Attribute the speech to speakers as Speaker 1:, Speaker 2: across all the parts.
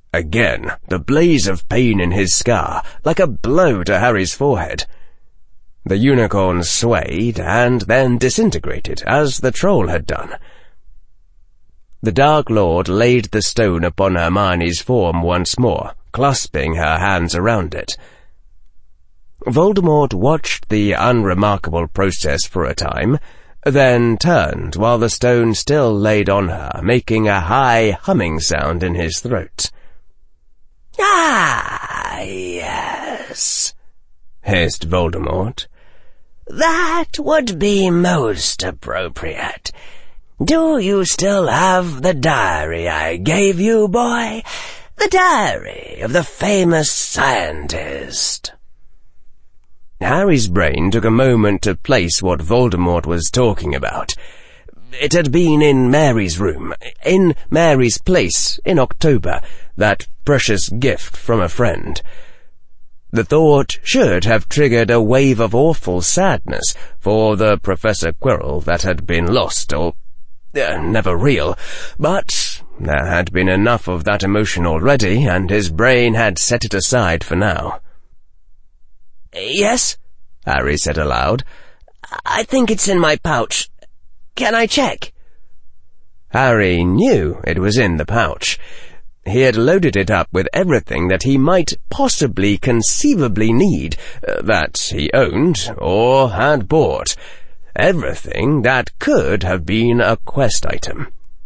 Speaker 1: Again, the blaze of pain in his scar, like a blow to Harry's forehead. The unicorn swayed and then disintegrated, as the troll had done. The Dark Lord laid the stone upon Hermione's form once more, clasping her hands around it. Voldemort watched the unremarkable process for a time, then turned while the stone still laid on her, making a high humming sound in his throat.
Speaker 2: "Ah, yes,"
Speaker 1: hissed Voldemort.
Speaker 2: "That would be most appropriate. Do you still have the diary I gave you, boy? The diary of the famous scientist?"
Speaker 1: Harry's brain took a moment to place what Voldemort was talking about. It had been in Mary's room, in Mary's place, in October, that precious gift from a friend. The thought should have triggered a wave of awful sadness for the Professor Quirrell that had been lost, or never real, but there had been enough of that emotion already, and his brain had set it aside for now.
Speaker 2: "Yes,"
Speaker 1: Harry said aloud.
Speaker 2: "I think it's in my pouch. Can I check?"
Speaker 1: Harry knew it was in the pouch. He had loaded it up with everything that he might possibly conceivably need, that he owned or had bought. Everything that could have been a quest item.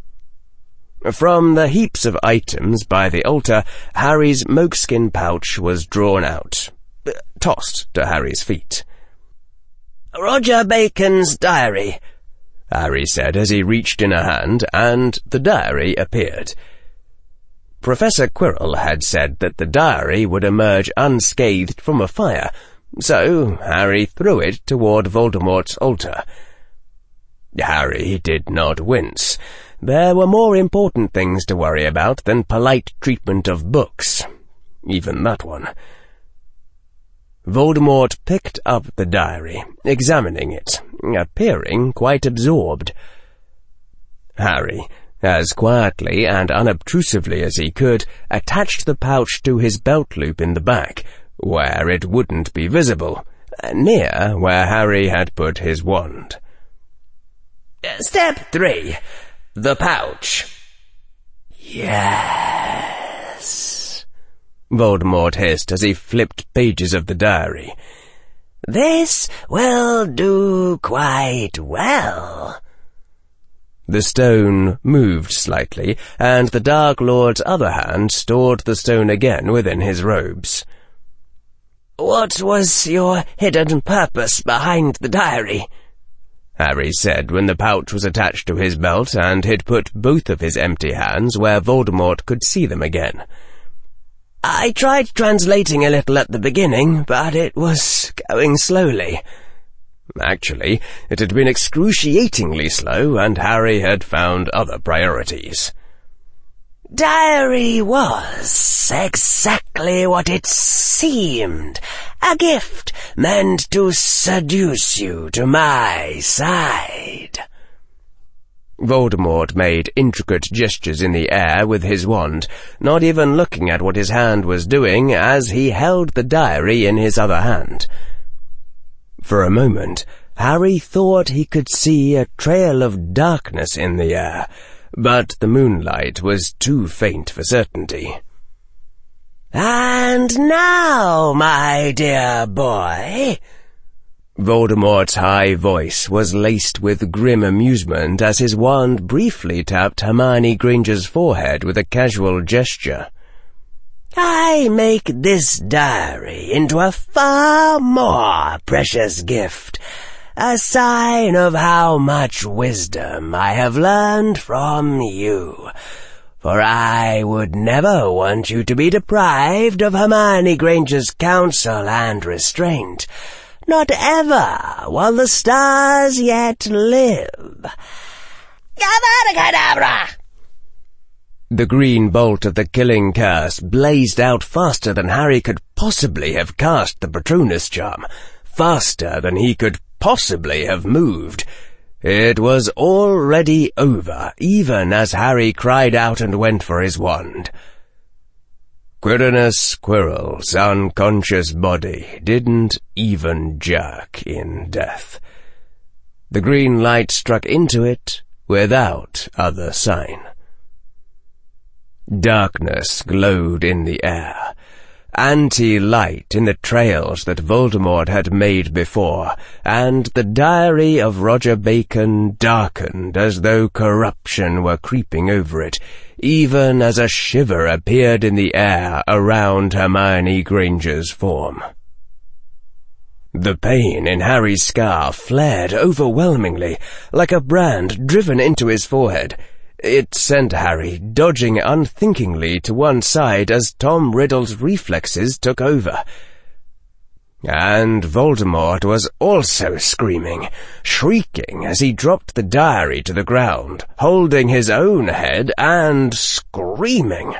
Speaker 1: From the heaps of items by the altar, Harry's moleskin pouch was drawn out, tossed to Harry's feet.
Speaker 2: "Roger Bacon's diary,"
Speaker 1: Harry said as he reached in a hand, and the diary appeared. Professor Quirrell had said that the diary would emerge unscathed from a fire, so Harry threw it toward Voldemort's altar. Harry did not wince. There were more important things to worry about than polite treatment of books. Even that one. Voldemort picked up the diary, examining it, appearing quite absorbed. Harry, as quietly and unobtrusively as he could, attached the pouch to his belt loop in the back, where it wouldn't be visible, near where Harry had put his wand.
Speaker 2: "Step 3. The pouch." "Yes,"
Speaker 1: Voldemort hissed as he flipped pages of the diary.
Speaker 2: "This will do quite well."
Speaker 1: The stone moved slightly, and the Dark Lord's other hand stored the stone again within his robes.
Speaker 2: "What was your hidden purpose behind the diary?"
Speaker 1: Harry said when the pouch was attached to his belt and he'd put both of his empty hands where Voldemort could see them again.
Speaker 2: "I tried translating a little at the beginning, but it was going slowly."
Speaker 1: Actually, it had been excruciatingly slow, and Harry had found other priorities.
Speaker 2: "Diary was exactly what it seemed. A gift meant to seduce you to my side."
Speaker 1: Voldemort made intricate gestures in the air with his wand, not even looking at what his hand was doing as he held the diary in his other hand. For a moment, Harry thought he could see a trail of darkness in the air, but the moonlight was too faint for certainty.
Speaker 2: "And now, my dear boy,"
Speaker 1: Voldemort's high voice was laced with grim amusement as his wand briefly tapped Hermione Granger's forehead with a casual gesture,
Speaker 2: "I make this diary into a far more precious gift, a sign of how much wisdom I have learned from you. For I would never want you to be deprived of Hermione Granger's counsel and restraint, not ever while the stars yet live. Avada Kedavra!"
Speaker 1: The green bolt of the killing curse blazed out faster than Harry could possibly have cast the Patronus charm, faster than he could possibly have moved. It was already over, even as Harry cried out and went for his wand. Quirinus Quirrell's unconscious body didn't even jerk in death. The green light struck into it without other sign. Darkness glowed in the air, anti-light in the trails that Voldemort had made before, and the diary of Roger Bacon darkened as though corruption were creeping over it, even as a shiver appeared in the air around Hermione Granger's form. The pain in Harry's scar flared overwhelmingly, like a brand driven into his forehead. It sent Harry dodging unthinkingly to one side as Tom Riddle's reflexes took over. And Voldemort was also screaming, shrieking as he dropped the diary to the ground, holding his own head and screaming.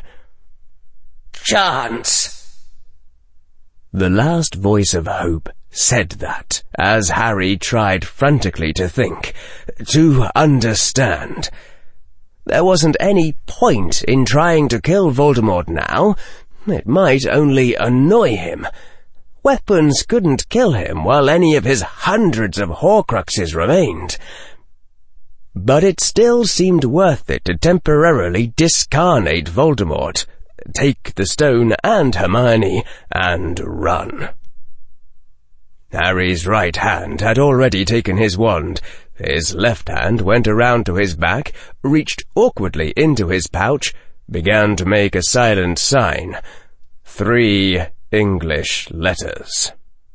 Speaker 1: "Chance!" The last voice of hope said that, as Harry tried frantically to think, to understand. There wasn't any point in trying to kill Voldemort now. It might only annoy him. Weapons couldn't kill him while any of his hundreds of Horcruxes remained. But it still seemed worth it to temporarily discarnate Voldemort, take the stone and Hermione, and run. Harry's right hand had already taken his wand. His left hand went around to his back, reached awkwardly into his pouch, began to make a silent sign. 3 English letters.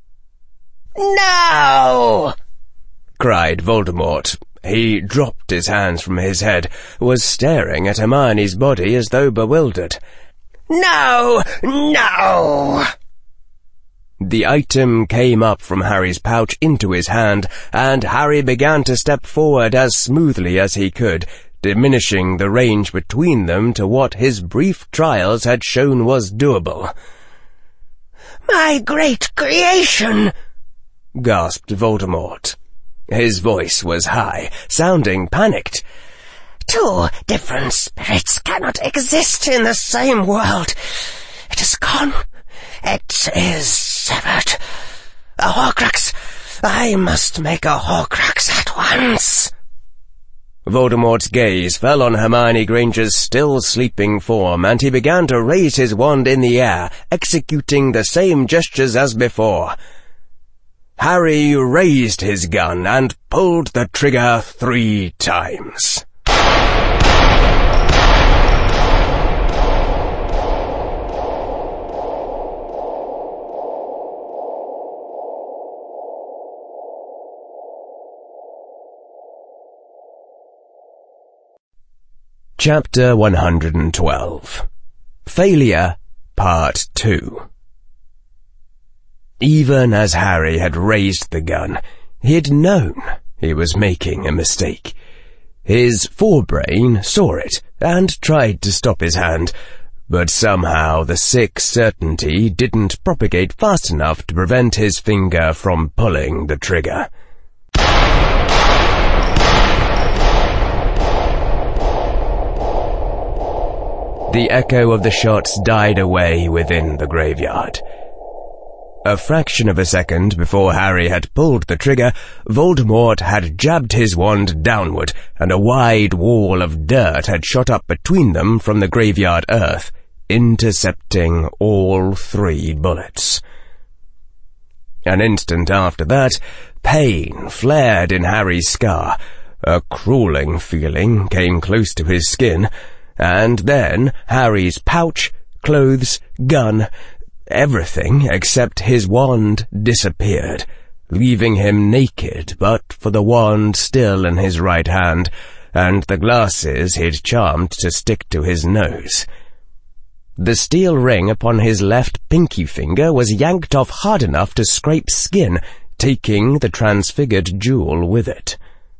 Speaker 1: "No!" cried Voldemort. He dropped his hands from his head, was staring at Hermione's body as though bewildered. "No! No!" The item came up from Harry's pouch into his hand, and Harry began to step forward as smoothly as he could, diminishing the range between them to what his brief trials had shown was doable. "My great creation!" gasped Voldemort. His voice was high, sounding panicked. 2 different spirits cannot exist in the same world. It is gone. It is severed. A Horcrux! I must make a Horcrux at once!" Voldemort's gaze fell on Hermione Granger's still sleeping form, and he began to raise his wand in the air, executing the same gestures as before. Harry raised his gun and pulled the trigger 3 times. Chapter 112. Failure, Part 2. Even as Harry had raised the gun, he'd known he was making a mistake. His forebrain saw it and tried to stop his hand, but somehow the sick certainty didn't propagate fast enough to prevent his finger from pulling the trigger. The echo of the shots died away within the graveyard. A fraction of a second before Harry had pulled the trigger, Voldemort had jabbed his wand downward, and a wide wall of dirt had shot up between them from the graveyard earth, intercepting all 3 bullets. An instant after that, pain flared in Harry's scar. A crawling feeling came close to his skin, and then Harry's pouch, clothes, gun, everything except his wand disappeared, leaving him naked but for the wand still in his right hand, and the glasses he'd charmed to stick to his nose. The steel ring upon his left pinky finger was yanked off hard enough to scrape skin, taking the transfigured jewel with it.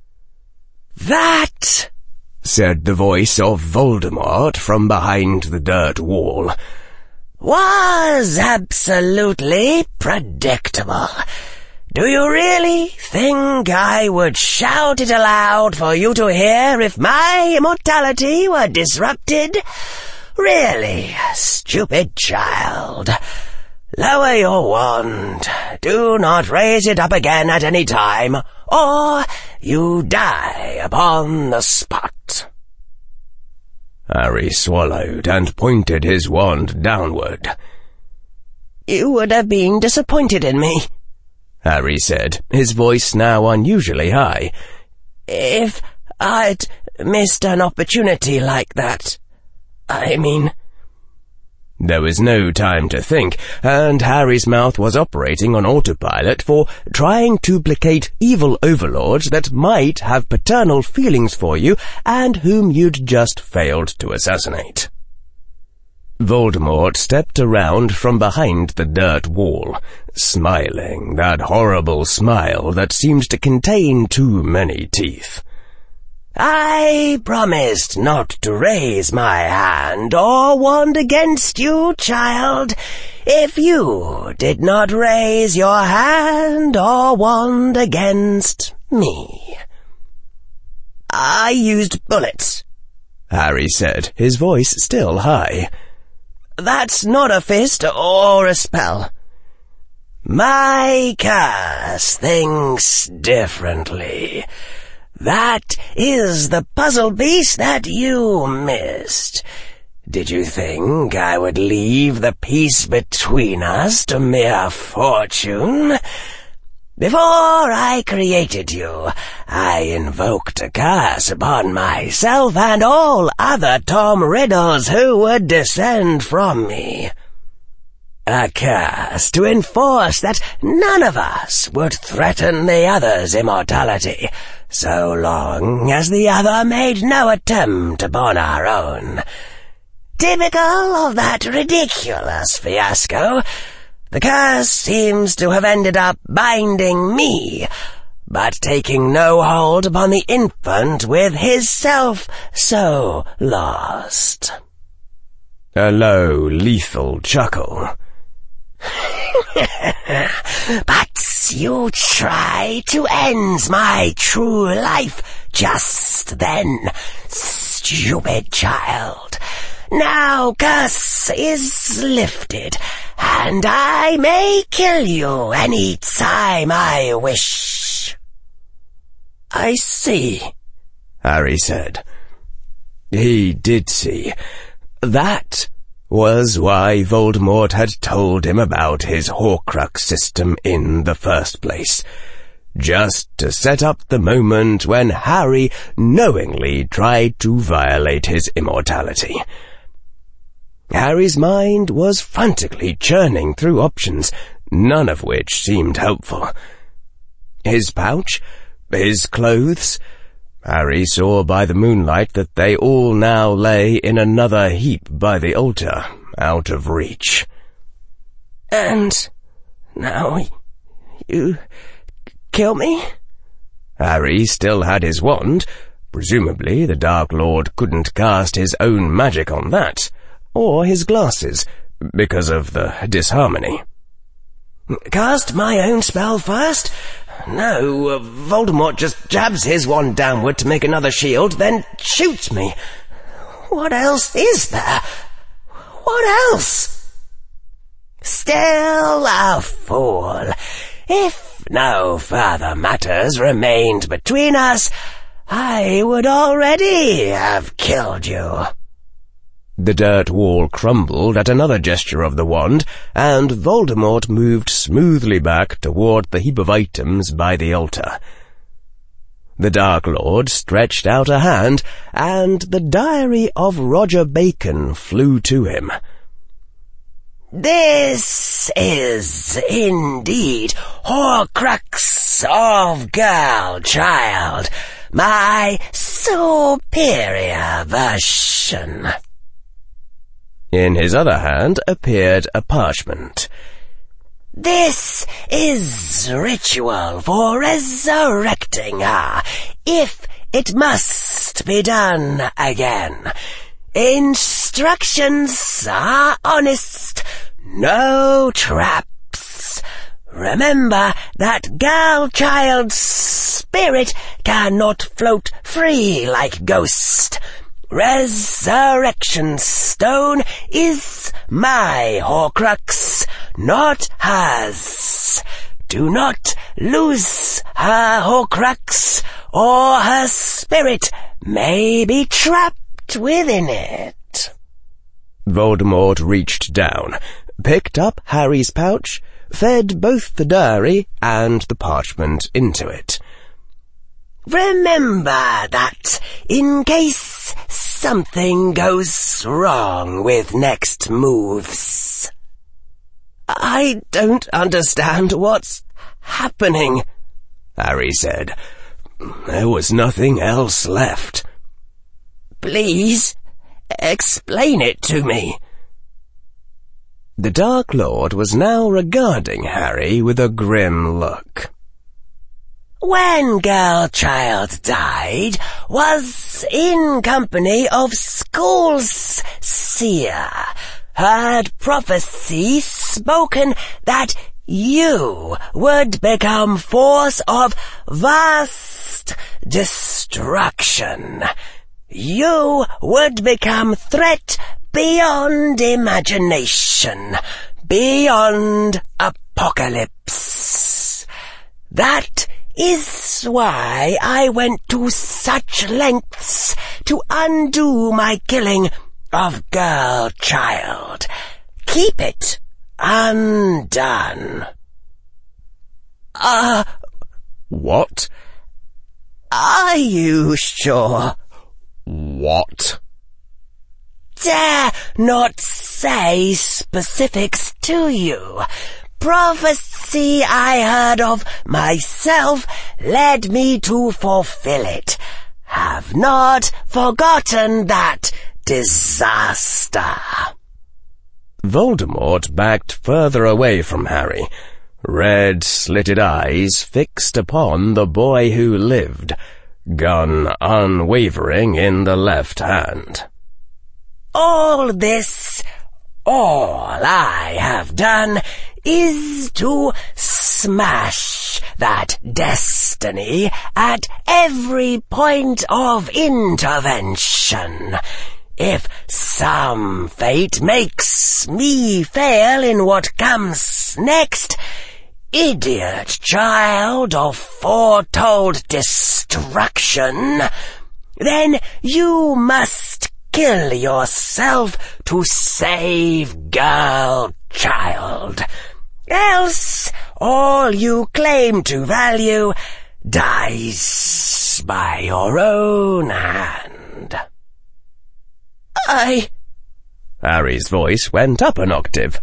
Speaker 1: "That," said the voice of Voldemort from behind the dirt wall, "was absolutely predictable. Do you really think I would shout it aloud for you to hear if my immortality were disrupted?
Speaker 2: Really, stupid child. Lower your wand. Do not raise it up again at any time, or you die upon the spot."
Speaker 1: Harry swallowed and pointed his wand downward.
Speaker 2: "You would have been disappointed in me,"
Speaker 1: Harry said, his voice now unusually high,
Speaker 2: "if I'd missed an opportunity like that. I mean—"
Speaker 1: There was no time to think, and Harry's mouth was operating on autopilot for trying to placate evil overlords that might have paternal feelings for you and whom you'd just failed to assassinate. Voldemort stepped around from behind the dirt wall, smiling that horrible smile that seemed to contain too many teeth.
Speaker 2: "I promised not to raise my hand or wand against you, child, if you did not raise your hand or wand against me." "I used bullets,"
Speaker 1: Harry said, his voice still high.
Speaker 2: "That's not a fist or a spell. My curse thinks differently. That is the puzzle piece that you missed. Did you think I would leave the piece between us to mere fortune? Before I created you, I invoked a curse upon myself and all other Tom Riddles who would descend from me. A curse to enforce that none of us would threaten the other's immortality, so long as the other made no attempt upon our own. Typical of that ridiculous fiasco, the curse seems to have ended up binding me, but taking no hold upon the infant with his self so lost."
Speaker 1: A low, lethal chuckle.
Speaker 2: "But you tried to end my true life just then, stupid child. Now curse is lifted, and I may kill you any time I wish."
Speaker 1: "I see," Harry said. He did see. That was why Voldemort had told him about his Horcrux system in the first place. Just to set up the moment when Harry knowingly tried to violate his immortality. Harry's mind was frantically churning through options, none of which seemed helpful. His pouch, his clothes. Harry saw by the moonlight that they all now lay in another heap by the altar, out of reach.
Speaker 2: "And now you kill me?"
Speaker 1: Harry still had his wand. Presumably the Dark Lord couldn't cast his own magic on that, or his glasses, because of the disharmony.
Speaker 2: "Cast my own spell first? No, Voldemort just jabs his wand downward to make another shield, then shoots me. What else is there? What else?" "Still a fool. If no further matters remained between us, I would already have killed you."
Speaker 1: The dirt wall crumbled at another gesture of the wand, and Voldemort moved smoothly back toward the heap of items by the altar. The Dark Lord stretched out a hand, and the diary of Roger Bacon flew to him.
Speaker 2: "This is indeed Horcrux of Girl Child, my superior version."
Speaker 1: In his other hand appeared a parchment.
Speaker 2: "This is ritual for resurrecting her, if it must be done again. Instructions are honest, no traps. Remember that girl child's spirit cannot float free like ghost. Resurrection Stone is my Horcrux, not hers. Do not lose her Horcrux, or her spirit may be trapped within it.
Speaker 1: Voldemort reached down, picked up Harry's pouch, fed both the diary and the parchment into it.
Speaker 2: Remember that in case something goes wrong with next moves.
Speaker 1: I don't understand what's happening, Harry said. There was nothing else left.
Speaker 2: Please, explain it to me.
Speaker 1: The Dark Lord was now regarding Harry with a grim look.
Speaker 2: When Girl Child died, was in company of School's seer, heard prophecy spoken that you would become force of vast destruction. You would become threat beyond imagination, beyond apocalypse. That is why I went to such lengths to undo my killing of Girl Child. Keep it undone.
Speaker 1: What?
Speaker 2: Are you sure?
Speaker 1: What?
Speaker 2: Dare not say specifics to you. Prophecy I heard of myself led me to fulfill it. Have not forgotten that disaster.
Speaker 1: Voldemort backed further away from Harry, red slitted eyes fixed upon the boy who lived, gun unwavering in the left hand.
Speaker 2: All I have done is to smash that destiny at every point of intervention. If some fate makes me fail in what comes next, idiot child of foretold destruction, then you must kill yourself to save Girl Child. Else all you claim to value dies by your own hand.
Speaker 1: Harry's voice went up an octave.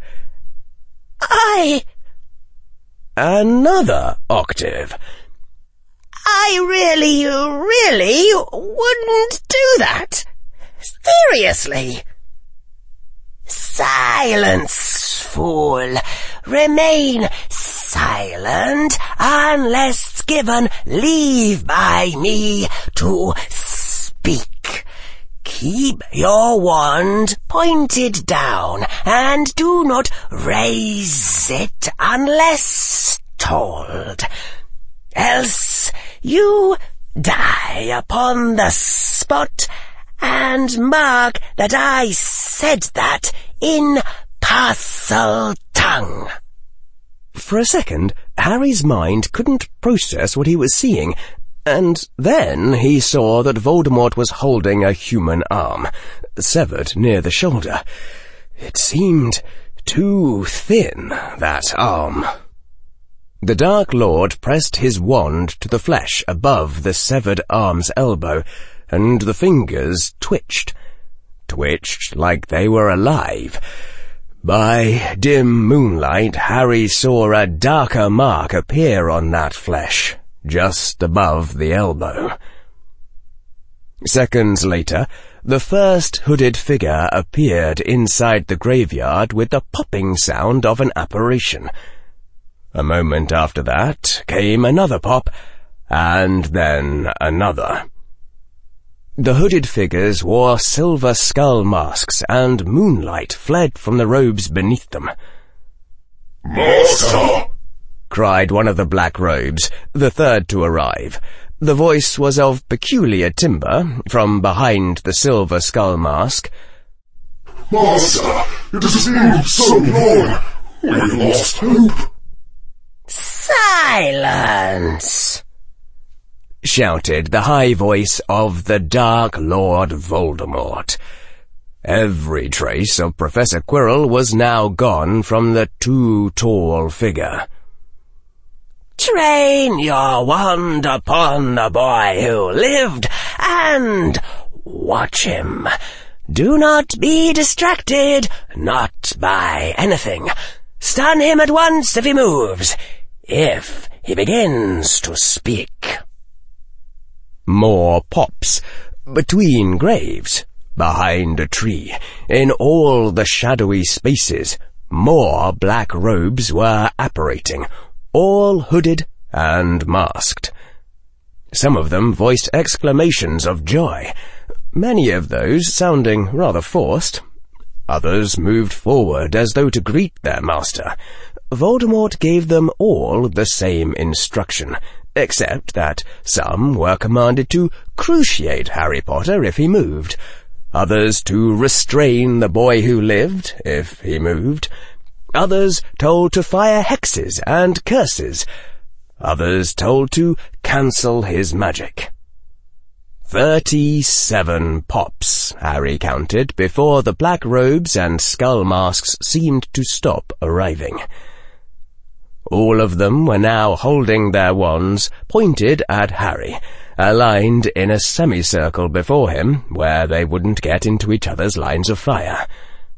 Speaker 1: Another octave.
Speaker 2: I really wouldn't do that. Seriously. Silence, fool. Remain silent unless given leave by me to speak. Keep your wand pointed down and do not raise it unless told. Else you die upon the spot, and mark that I said that in Parseltongue.
Speaker 1: For a second, Harry's mind couldn't process what he was seeing, and then he saw that Voldemort was holding a human arm, severed near the shoulder. It seemed too thin, that arm. The Dark Lord pressed his wand to the flesh above the severed arm's elbow, and the fingers twitched like they were alive. By dim moonlight, Harry saw a darker mark appear on that flesh, just above the elbow. Seconds later, the first hooded figure appeared inside the graveyard with the popping sound of an apparition. A moment after that came another pop, and then another. The hooded figures wore silver skull masks, and moonlight fled from the robes beneath them.
Speaker 3: "Master!"
Speaker 1: cried one of the black robes, the third to arrive. The voice was of peculiar timbre, from behind the silver skull mask.
Speaker 3: "Master, it has been so long. We lost hope."
Speaker 2: "Silence!"
Speaker 1: shouted the high voice of the Dark Lord Voldemort. Every trace of Professor Quirrell was now gone from the too-tall figure.
Speaker 2: "Train your wand upon the boy who lived, and watch him. Do not be distracted, not by anything. Stun him at once if he moves, if he begins to speak."
Speaker 1: More pops, between graves, behind a tree, in all the shadowy spaces, more black robes were apparating, all hooded and masked. Some of them voiced exclamations of joy, many of those sounding rather forced. Others moved forward as though to greet their master. Voldemort gave them all the same instruction, except that some were commanded to cruciate Harry Potter if he moved, others to restrain the boy who lived if he moved, others told to fire hexes and curses, others told to cancel his magic. 37 pops, Harry counted, before the black robes and skull masks seemed to stop arriving. All of them were now holding their wands pointed at Harry, aligned in a semicircle before him, where they wouldn't get into each other's lines of fire.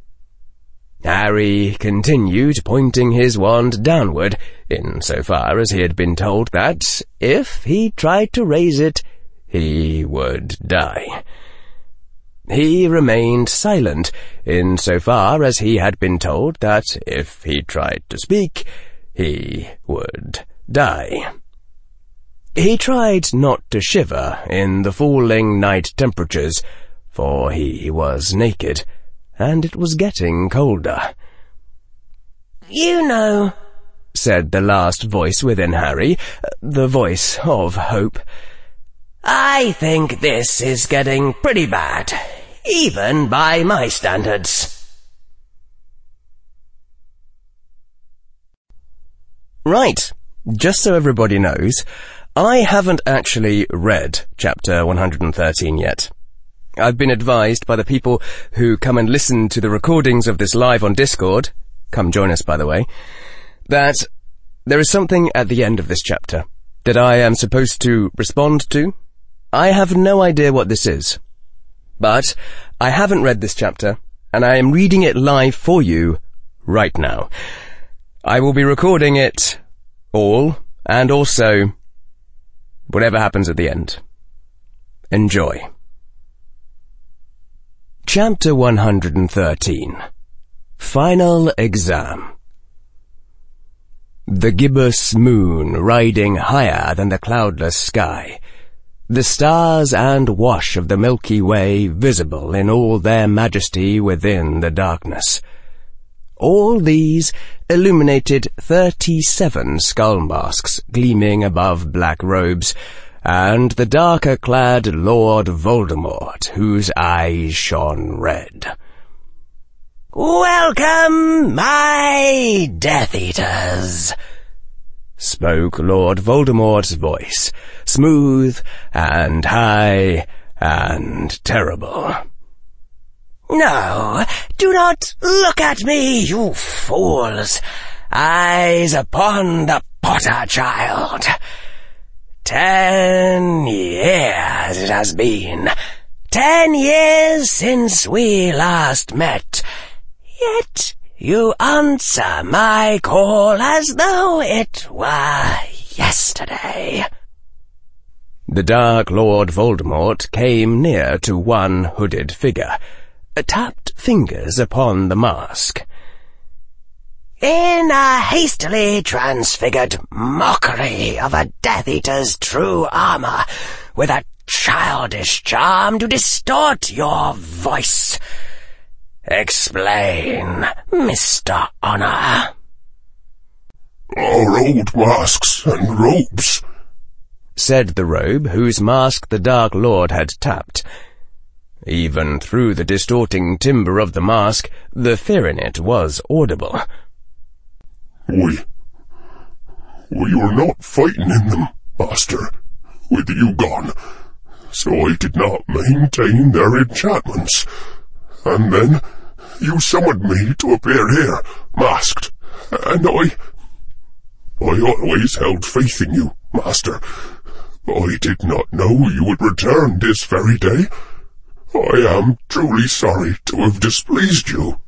Speaker 1: Harry continued pointing his wand downward, insofar as he had been told that, if he tried to raise it, he would die. He remained silent, insofar as he had been told that, if he tried to speak, he would die. He tried not to shiver in the falling night temperatures, for he was naked, and it was getting colder.
Speaker 2: "You know,"
Speaker 1: said the last voice within Harry, the voice of hope,
Speaker 2: "I think this is getting pretty bad, even by my standards."
Speaker 1: Right, just so everybody knows, I haven't actually read Chapter 113 yet. I've been advised by the people who come and listen to the recordings of this live on Discord, come join us by the way, that there is something at the end of this chapter that I am supposed to respond to. I have no idea what this is, but I haven't read this chapter, and I am reading it live for you right now. I will be recording it all, and also whatever happens at the end. Enjoy. Chapter 113. Final Exam. The gibbous moon riding higher than the cloudless sky, the stars and wash of the Milky Way visible in all their majesty within the darkness. All these illuminated 37 skull masks gleaming above black robes, and the darker-clad Lord Voldemort, whose eyes shone red.
Speaker 2: "Welcome, my Death Eaters,"
Speaker 1: spoke Lord Voldemort's voice, smooth and high and terrible.
Speaker 2: "No, do not look at me, you fools. Eyes upon the Potter child. 10 years it has been. 10 years since we last met. Yet you answer my call as though it were yesterday."
Speaker 1: The Dark Lord Voldemort came near to one hooded figure, tapped fingers upon the mask.
Speaker 2: "In a hastily transfigured mockery of a Death Eater's true armor, with a childish charm to distort your voice. Explain, Mr. Honor."
Speaker 3: "Our old masks and robes,"
Speaker 1: said the robe whose mask the Dark Lord had tapped. Even through the distorting timbre of the mask, the fear in it was audible.
Speaker 3: We were not fighting in them, Master, with you gone, so I did not maintain their enchantments. And then you summoned me to appear here, masked, and I always held faith in you, Master. I did not know you would return this very day. I am truly sorry to have displeased you.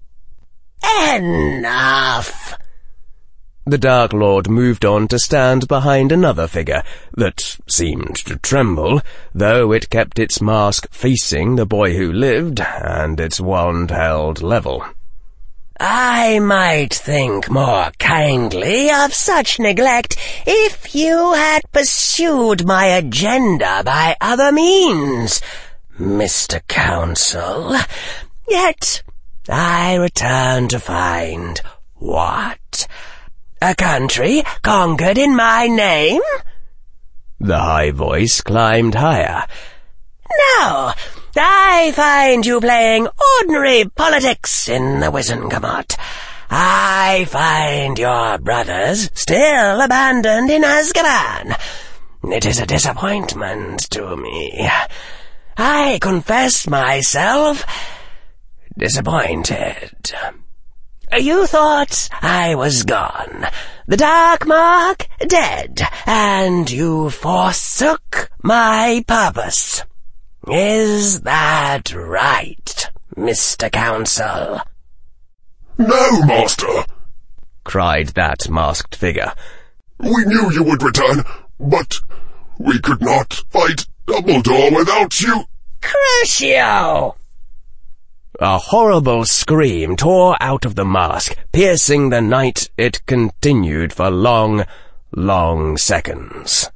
Speaker 2: Enough!
Speaker 1: The Dark Lord moved on to stand behind another figure that seemed to tremble, though it kept its mask facing the boy who lived, and its wand held level.
Speaker 2: I might think more kindly of such neglect if you had pursued my agenda by other means, Mr. Counsel. Yet I return to find what? A country conquered in my name?
Speaker 1: The high voice climbed higher.
Speaker 2: No, I find you playing ordinary politics in the Wizengamot. I find your brothers still abandoned in Azkaban. It is a disappointment to me. I confess myself disappointed. You thought I was gone, the Dark Mark dead, and you forsook my purpose. Is that right, Mr. Counsel?
Speaker 3: No, Master,
Speaker 1: cried that masked figure.
Speaker 3: We knew you would return, but we could not fight Dumbledore without you.
Speaker 2: Crucio!
Speaker 1: A horrible scream tore out of the mask, piercing the night. It continued for long, long seconds.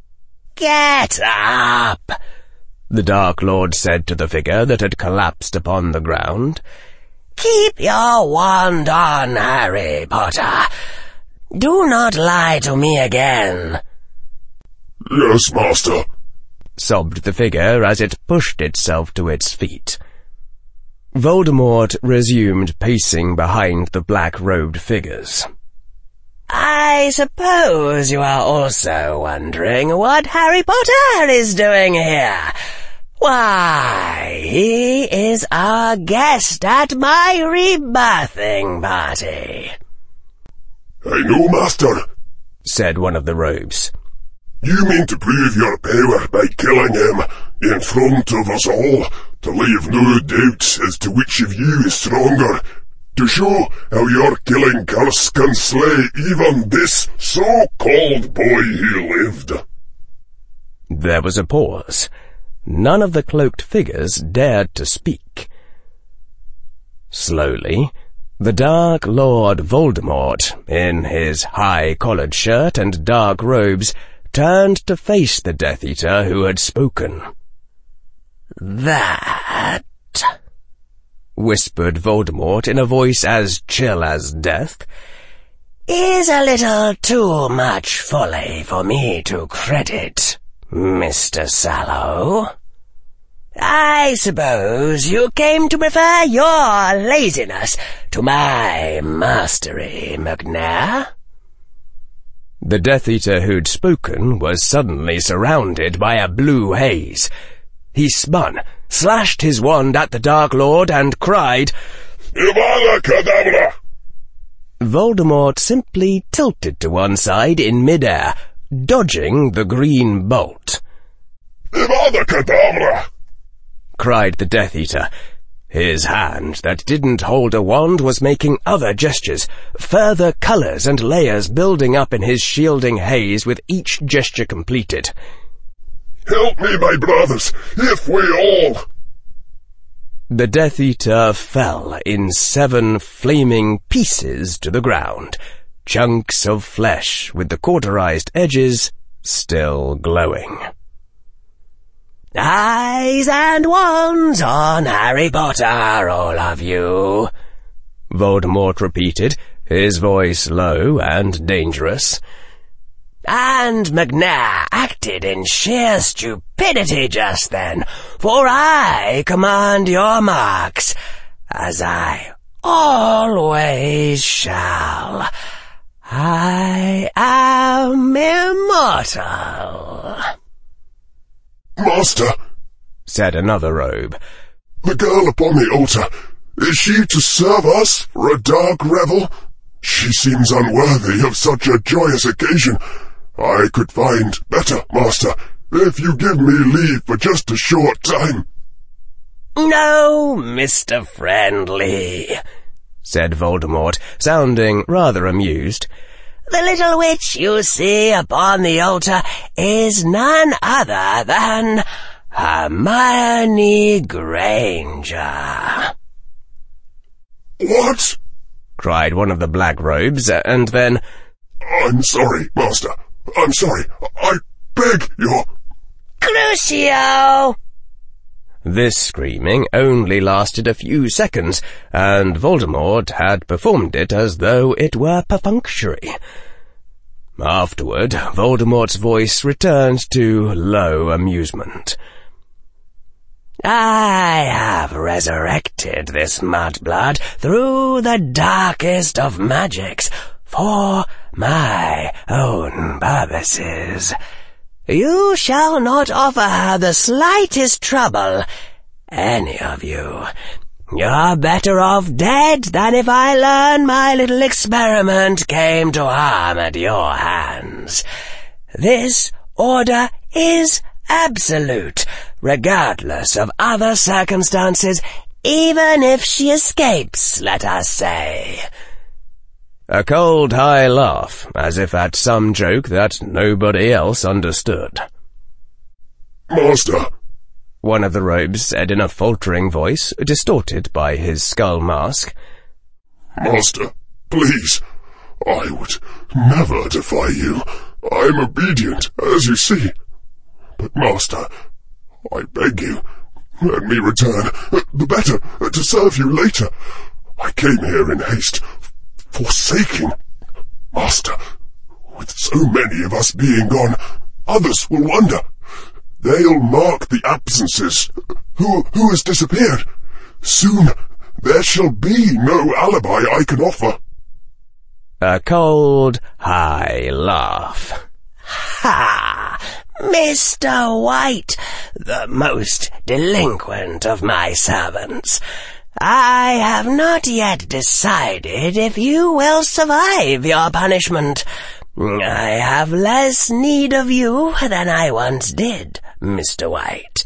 Speaker 2: Get up!
Speaker 1: The Dark Lord said to the figure that had collapsed upon the ground.
Speaker 2: Keep your wand on, Harry Potter. Do not lie to me again.
Speaker 3: Yes, Master,
Speaker 1: sobbed the figure as it pushed itself to its feet. Voldemort resumed pacing behind the black-robed figures.
Speaker 2: I suppose you are also wondering what Harry Potter is doing here. Why, he is our guest at my rebirthing party.
Speaker 3: I know, Master,
Speaker 1: said one of the robes.
Speaker 3: You mean to prove your power by killing him in front of us all, to leave no doubts as to which of you is stronger, to show how your killing curse can slay even this so-called boy who lived.
Speaker 1: There was a pause. None of the cloaked figures dared to speak. Slowly, the Dark Lord Voldemort, in his high-collared shirt and dark robes, turned to face the Death Eater who had spoken.
Speaker 2: That,
Speaker 1: whispered Voldemort in a voice as chill as death,
Speaker 2: is a little too much folly for me to credit, Mr. Sallow. I suppose you came to prefer your laziness to my mastery, McNair?
Speaker 1: The Death Eater who'd spoken was suddenly surrounded by a blue haze. He spun, slashed his wand at the Dark Lord, and cried,
Speaker 3: Avada Kedavra!
Speaker 1: Voldemort simply tilted to one side in midair, dodging the green bolt.
Speaker 3: Avada Kedavra!
Speaker 1: cried the Death Eater. His hand that didn't hold a wand was making other gestures, further colours and layers building up in his shielding haze with each gesture completed.
Speaker 3: Help me, my brothers, if we all...
Speaker 1: The Death Eater fell in 7 flaming pieces to the ground, chunks of flesh with the cauterized edges still glowing.
Speaker 2: Eyes and wands on Harry Potter, all of you,
Speaker 1: Voldemort repeated, his voice low and dangerous.
Speaker 2: And McNair acted in sheer stupidity just then, for I command your marks, as I always shall. I am immortal.
Speaker 3: Master,
Speaker 1: said another robe.
Speaker 3: the girl upon the altar, is she to serve us for a dark revel? She seems unworthy of such a joyous occasion. I could find better, Master, if you give me leave for just a short time.
Speaker 2: No, Mr. Friendly,
Speaker 1: said Voldemort, sounding rather amused.
Speaker 2: The little witch you see upon the altar is none other than Hermione Granger.
Speaker 3: What?
Speaker 1: cried one of the black robes, and then,
Speaker 3: I'm sorry, Master. I'm sorry. I beg your...
Speaker 2: Crucio!
Speaker 1: This screaming only lasted a few seconds, and Voldemort had performed it as though it were perfunctory. Afterward, Voldemort's voice returned to low amusement.
Speaker 2: I have resurrected this mudblood through the darkest of magics for my own purposes. You shall not offer her the slightest trouble, any of you. You're better off dead than if I learn my little experiment came to harm at your hands. This order is absolute, regardless of other circumstances, even if she escapes, let us say.
Speaker 1: A cold, high laugh, as if at some joke that nobody else understood.
Speaker 3: Master,
Speaker 1: one of the robes said in a faltering voice, distorted by his skull mask.
Speaker 3: Master, please, I would never defy you. I am obedient, as you see. But, Master, I beg you, let me return, the better, to serve you later. I came here in haste, forsaking. Master, with so many of us being gone, others will wonder. They'll mark the absences. Who has disappeared? Soon there shall be no alibi I can offer.
Speaker 1: A cold, high laugh.
Speaker 2: Ha! Mr. White, the most delinquent of my servants. I have not yet decided if you will survive your punishment. I have less need of you than I once did, Mr. White.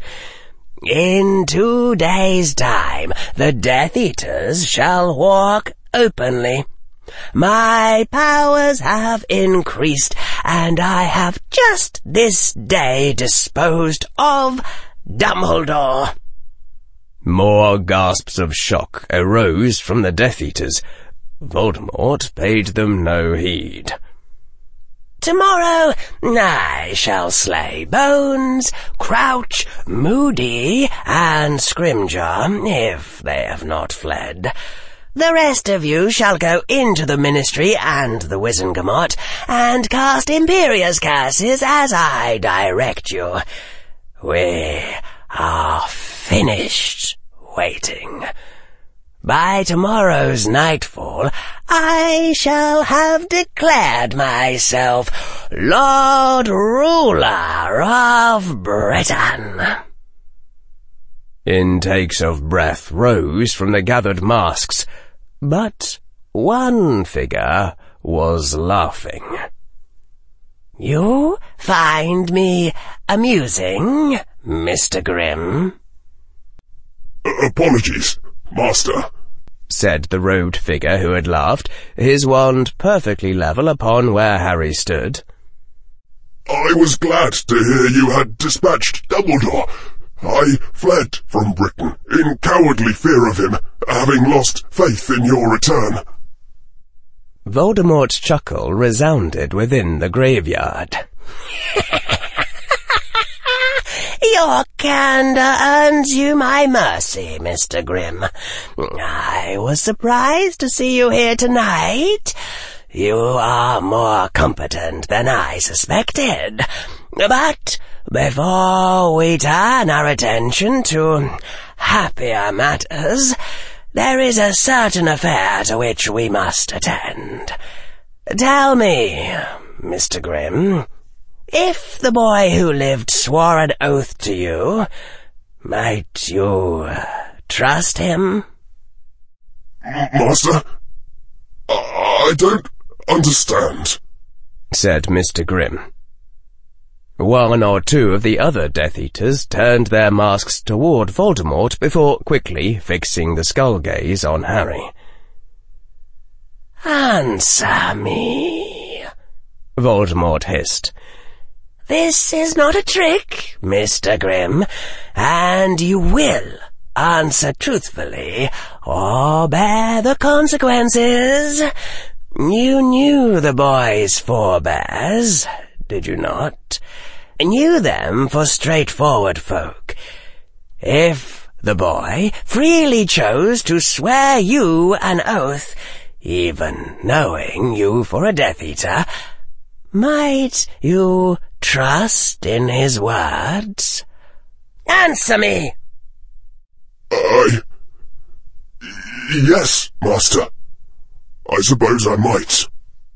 Speaker 2: In 2 days' time, the Death Eaters shall walk openly. My powers have increased, and I have just this day disposed of Dumbledore.
Speaker 1: More gasps of shock arose from the Death Eaters. Voldemort paid them no heed.
Speaker 2: Tomorrow I shall slay Bones, Crouch, Moody, and Scrimgeour, if they have not fled. The rest of you shall go into the Ministry and the Wizengamot, and cast Imperious curses as I direct you. We are finished waiting. By tomorrow's nightfall, I shall have declared myself Lord Ruler of Britain.
Speaker 1: Intakes of breath rose from the gathered masks, but one figure was laughing.
Speaker 2: You find me amusing, Mr. Grimm?
Speaker 3: Apologies, Master,
Speaker 1: said the robed figure who had laughed, his wand perfectly level upon where Harry stood.
Speaker 3: I was glad to hear you had dispatched Dumbledore. I fled from Britain in cowardly fear of him, having lost faith in your return.
Speaker 1: Voldemort's chuckle resounded within the graveyard.
Speaker 2: Your candour earns you my mercy, Mr. Grimm. I was surprised to see you here tonight. You are more competent than I suspected. But before we turn our attention to happier matters, there is a certain affair to which we must attend. Tell me, Mr. Grimm, if the boy who lived swore an oath to you, might you trust him?
Speaker 3: Master, I don't understand,
Speaker 1: said Mr. Grimm. One or two of the other Death Eaters turned their masks toward Voldemort before quickly fixing the skull gaze on Harry.
Speaker 2: Answer me,
Speaker 1: Voldemort hissed.
Speaker 2: This is not a trick, Mr. Grimm, and you will answer truthfully or bear the consequences. You knew the boy's forebears, did you not? Knew them for straightforward folk. If the boy freely chose to swear you an oath, even knowing you for a Death Eater, might you trust in his words? Answer me!
Speaker 3: Yes, Master. I suppose I might.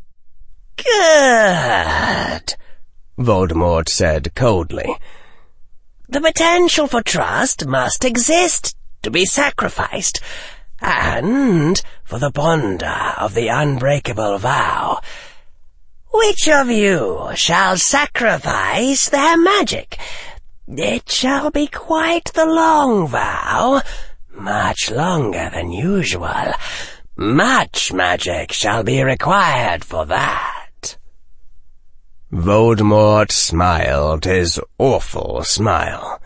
Speaker 2: Good,
Speaker 1: Voldemort said coldly.
Speaker 2: The potential for trust must exist to be sacrificed, and for the ponder of the unbreakable vow. Which of you shall sacrifice their magic? It shall be quite the long vow, much longer than usual. Much magic shall be required for that.
Speaker 1: Voldemort smiled his awful smile.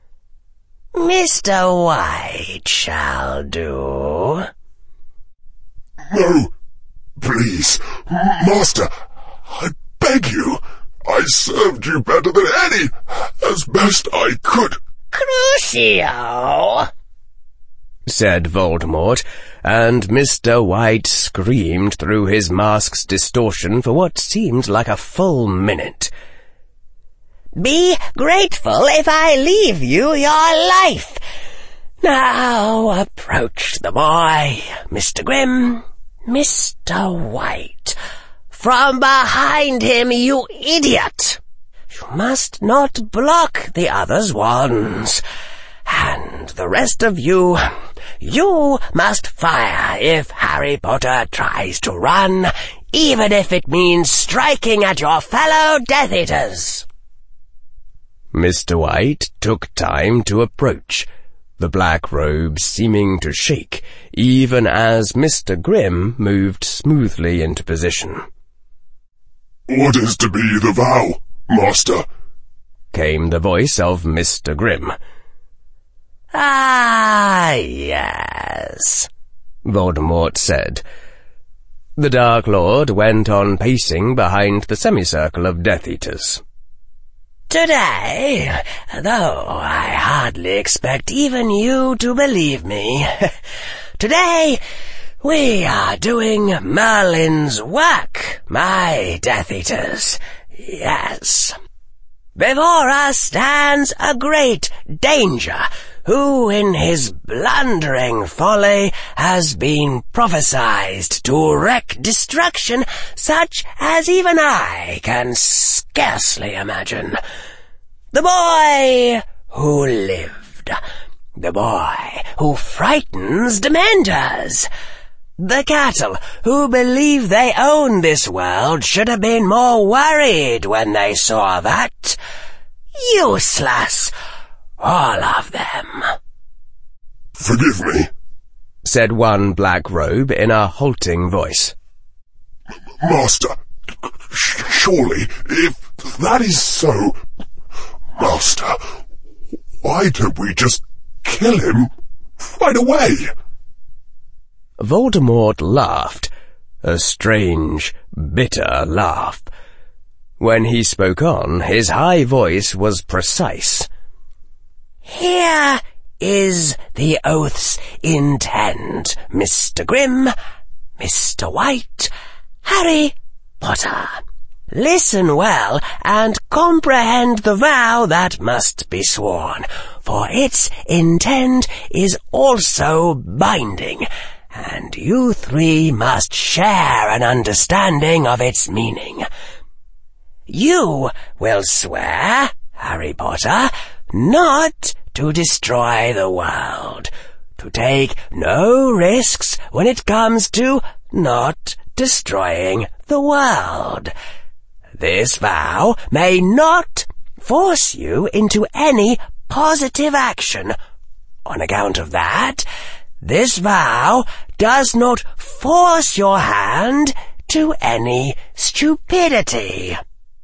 Speaker 2: Mr. White shall do.
Speaker 3: No, please, Master, I beg you. I served you better than any, as best I could.
Speaker 2: Crucio,
Speaker 1: said Voldemort, and Mr. White screamed through his mask's distortion for what seemed like a full minute.
Speaker 2: Be grateful if I leave you your life. Now approach the boy, Mr. Grimm, Mr. White. From behind him, you idiot! You must not block the others' wands. And the rest of you, you must fire if Harry Potter tries to run, even if it means striking at your fellow Death Eaters.
Speaker 1: Mr. White took time to approach, the black robe seeming to shake, even as Mr. Grimm moved smoothly into position.
Speaker 3: What is to be the vow, Master?
Speaker 1: Came the voice of Mr. Grimm.
Speaker 2: Ah, yes,
Speaker 1: Voldemort said. The Dark Lord went on pacing behind the semicircle of Death Eaters.
Speaker 2: Today, though I hardly expect even you to believe me, today we are doing Merlin's work, my Death Eaters. Yes. Before us stands a great danger, who in his blundering folly has been prophesied to wreak destruction such as even I can scarcely imagine. The boy who lived. The boy who frightens Dementors. The cattle who believe they own this world should have been more worried when they saw that. Useless, all of them.
Speaker 3: Forgive me,
Speaker 1: said one black robe in a halting voice.
Speaker 3: Master. Surely, if that is so, Master, why don't we just kill him right away?
Speaker 1: Voldemort laughed, a strange, bitter laugh. When he spoke on, his high voice was precise.
Speaker 2: Here is the oath's intent, Mr. Grimm, Mr. White, Harry Potter, listen well and comprehend the vow that must be sworn, for its intent is also binding, and you three must share an understanding of its meaning. You will swear, Harry Potter, not to destroy the world, to take no risks when it comes to not destroying the world. This vow may not force you into any positive action. On account of that, this vow does not force your hand to any stupidity.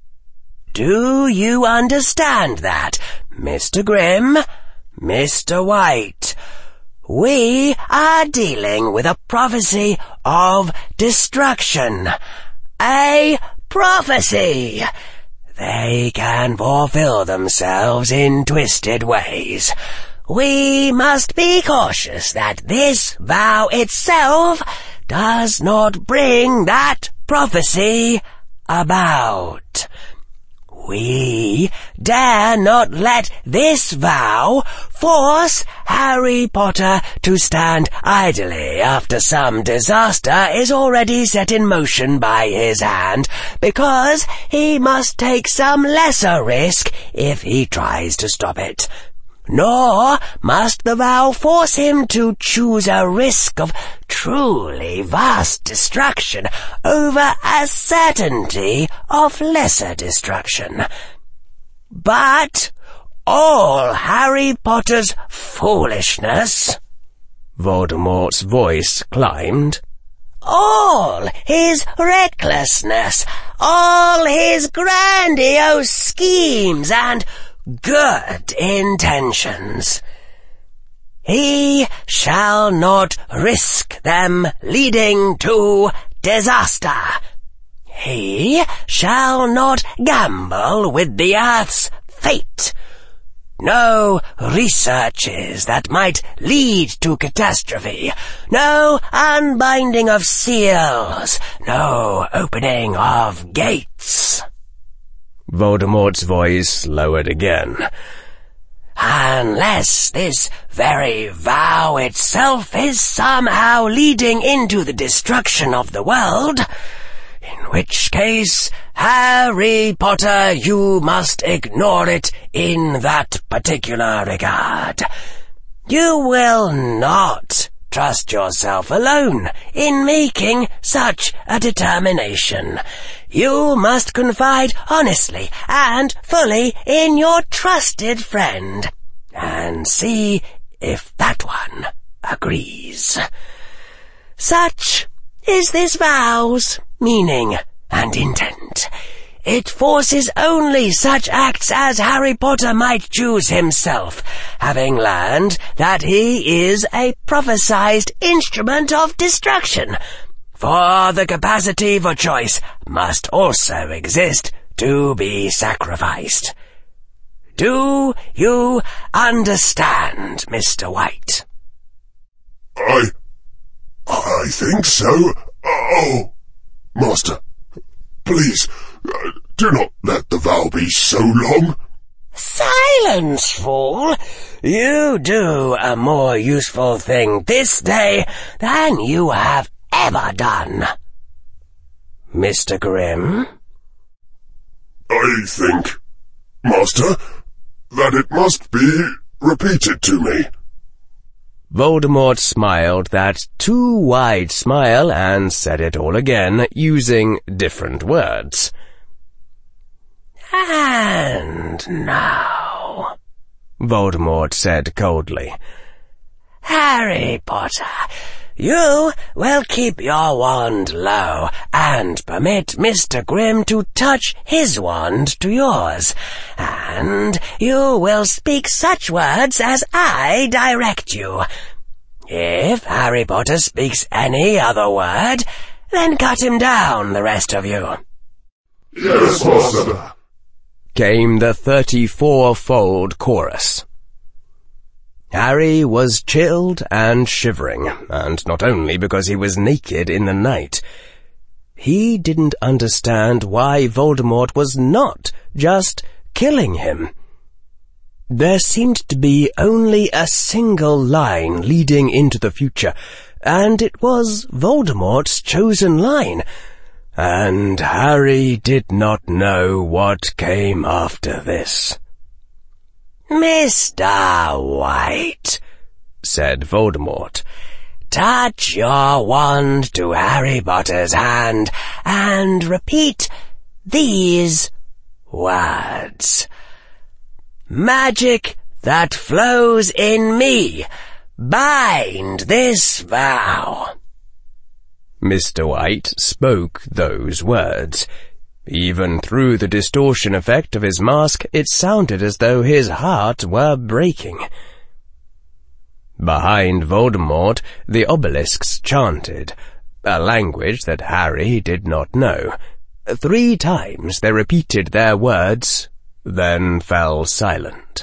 Speaker 2: Do you understand that, Mr. Grimm, Mr. White? We are dealing with a prophecy of destruction. A prophecy. They can fulfill themselves in twisted ways. We must be cautious that this vow itself does not bring that prophecy about. We dare not let this vow force Harry Potter to stand idly after some disaster is already set in motion by his hand, because he must take some lesser risk if he tries to stop it. Nor must the vow force him to choose a risk of truly vast destruction over a certainty of lesser destruction. But all Harry Potter's foolishness, Voldemort's voice climbed, all his recklessness, all his grandiose schemes and good intentions, he shall not risk them leading to disaster. He shall not gamble with the Earth's fate. No researches that might lead to catastrophe, no unbinding of seals, no opening of gates.
Speaker 1: Voldemort's voice lowered again.
Speaker 2: Unless this very vow itself is somehow leading into the destruction of the world, in which case, Harry Potter, you must ignore it in that particular regard. You will not trust yourself alone in making such a determination. You must confide honestly and fully in your trusted friend, and see if that one agrees. Such is this vow's meaning and intent. It forces only such acts as Harry Potter might choose himself, having learned that he is a prophesied instrument of destruction. For the capacity for choice must also exist to be sacrificed. Do you understand, Mr. White?
Speaker 3: I think so. Oh, Master, please, do not let the vow be so long.
Speaker 2: Silence, fool! You do a more useful thing this day than you have ever done. Mr. Grimm?
Speaker 3: I think, Master, that it must be repeated to me.
Speaker 1: Voldemort smiled that too wide smile and said it all again, using different words.
Speaker 2: And now,
Speaker 1: Voldemort said coldly,
Speaker 2: Harry Potter, you will keep your wand low and permit Mr. Grimm to touch his wand to yours, and you will speak such words as I direct you. If Harry Potter speaks any other word, then cut him down, the rest of you.
Speaker 3: Yes, Master,
Speaker 1: came the 34-fold chorus. Harry was chilled and shivering, and not only because he was naked in the night. He didn't understand why Voldemort was not just killing him. There seemed to be only a single line leading into the future, and it was Voldemort's chosen line, and Harry did not know what came after this.
Speaker 2: "Mr. White," said Voldemort, "touch your wand to Harry Potter's hand and repeat these words. Magic that flows in me, bind this vow."
Speaker 1: Mr. White spoke those words. Even through the distortion effect of his mask, it sounded as though his heart were breaking. Behind Voldemort, the obelisks chanted, a language that Harry did not know. 3 times they repeated their words, then fell silent.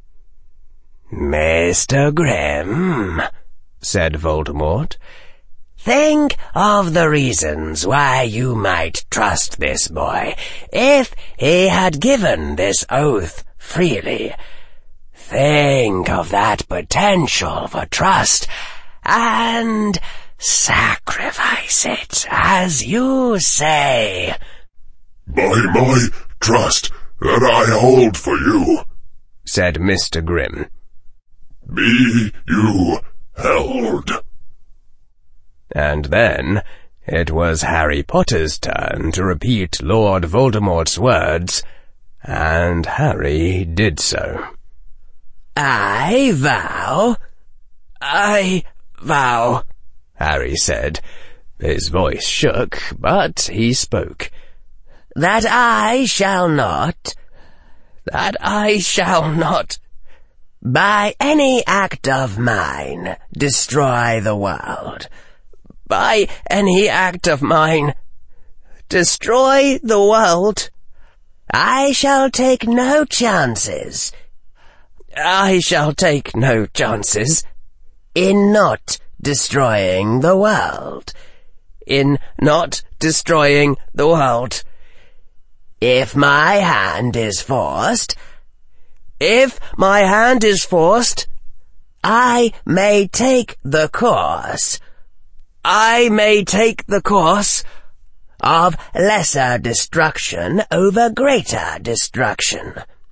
Speaker 2: "Mr. Grim," said Voldemort, "think of the reasons why you might trust this boy if he had given this oath freely. Think of that potential for trust and sacrifice it as you say."
Speaker 3: "By my trust that I hold for you,"
Speaker 1: said Mr. Grim,
Speaker 3: "be you held."
Speaker 1: And then it was Harry Potter's turn to repeat Lord Voldemort's words, and Harry did so.
Speaker 2: "I vow,"
Speaker 1: Harry said. His voice shook, but he spoke.
Speaker 2: "that I shall not, by any act of mine, destroy the world. By any act of mine, destroy the world. I shall take no chances. In not destroying the world. If my hand is forced, I may take the course. Of lesser destruction over greater destruction.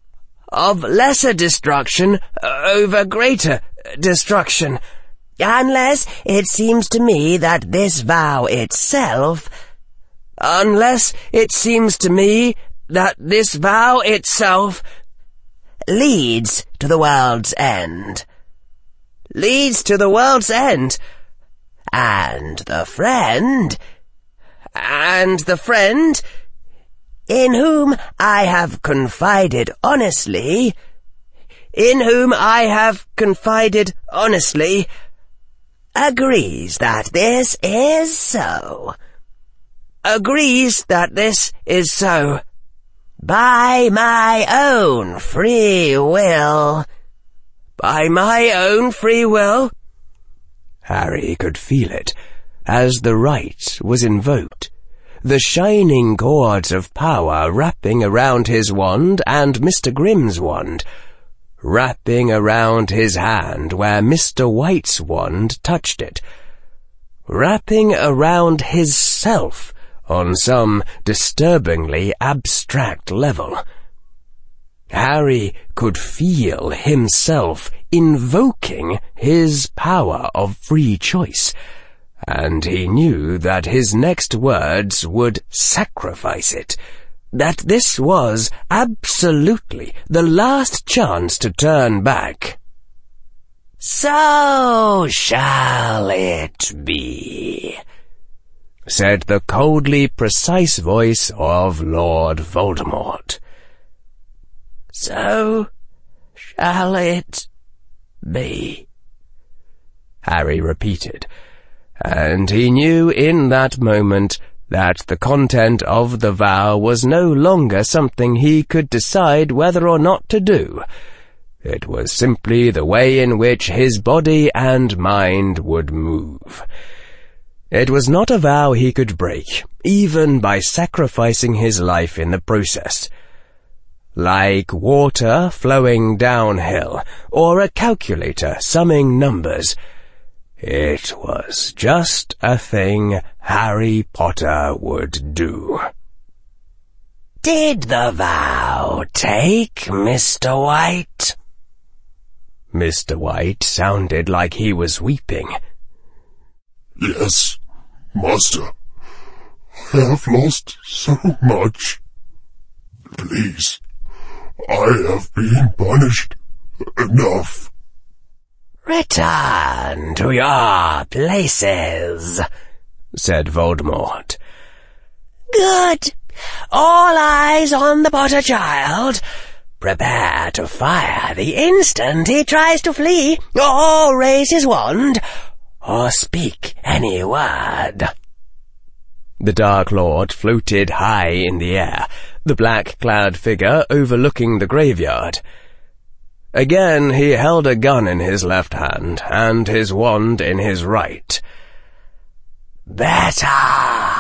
Speaker 2: Unless it seems to me that this vow itself leads to the world's end. And the friend in whom I have confided honestly, agrees that this is so. By my own free will.
Speaker 1: Harry could feel it, as the rite was invoked. The shining cords of power wrapping around his wand and Mr. Grim's wand, wrapping around his hand where Mr. White's wand touched it, wrapping around his self on some disturbingly abstract level. Harry could feel himself invoking his power of free choice, and he knew that his next words would sacrifice it, that this was absolutely the last chance to turn back.
Speaker 2: "So shall it be,"
Speaker 1: said the coldly precise voice of Lord Voldemort.
Speaker 2: "So shall it be,"
Speaker 1: Harry repeated, and he knew in that moment that the content of the vow was no longer something he could decide whether or not to do. It was simply the way in which his body and mind would move. It was not a vow he could break, even by sacrificing his life in the process. Like water flowing downhill, or a calculator summing numbers, it was just a thing Harry Potter would do.
Speaker 2: "Did the vow take, Mr. White?"
Speaker 1: Mr. White sounded like he was weeping.
Speaker 3: "Yes, Master. I have lost so much. Please, I have been punished enough."
Speaker 2: "Return to your places,"
Speaker 1: said Voldemort.
Speaker 2: "Good. All eyes on the Potter child. Prepare to fire the instant he tries to flee, or raise his wand, or speak any word."
Speaker 1: The Dark Lord floated high in the air, the black-clad figure overlooking the graveyard. Again he held a gun in his left hand and his wand in his right.
Speaker 2: "Better.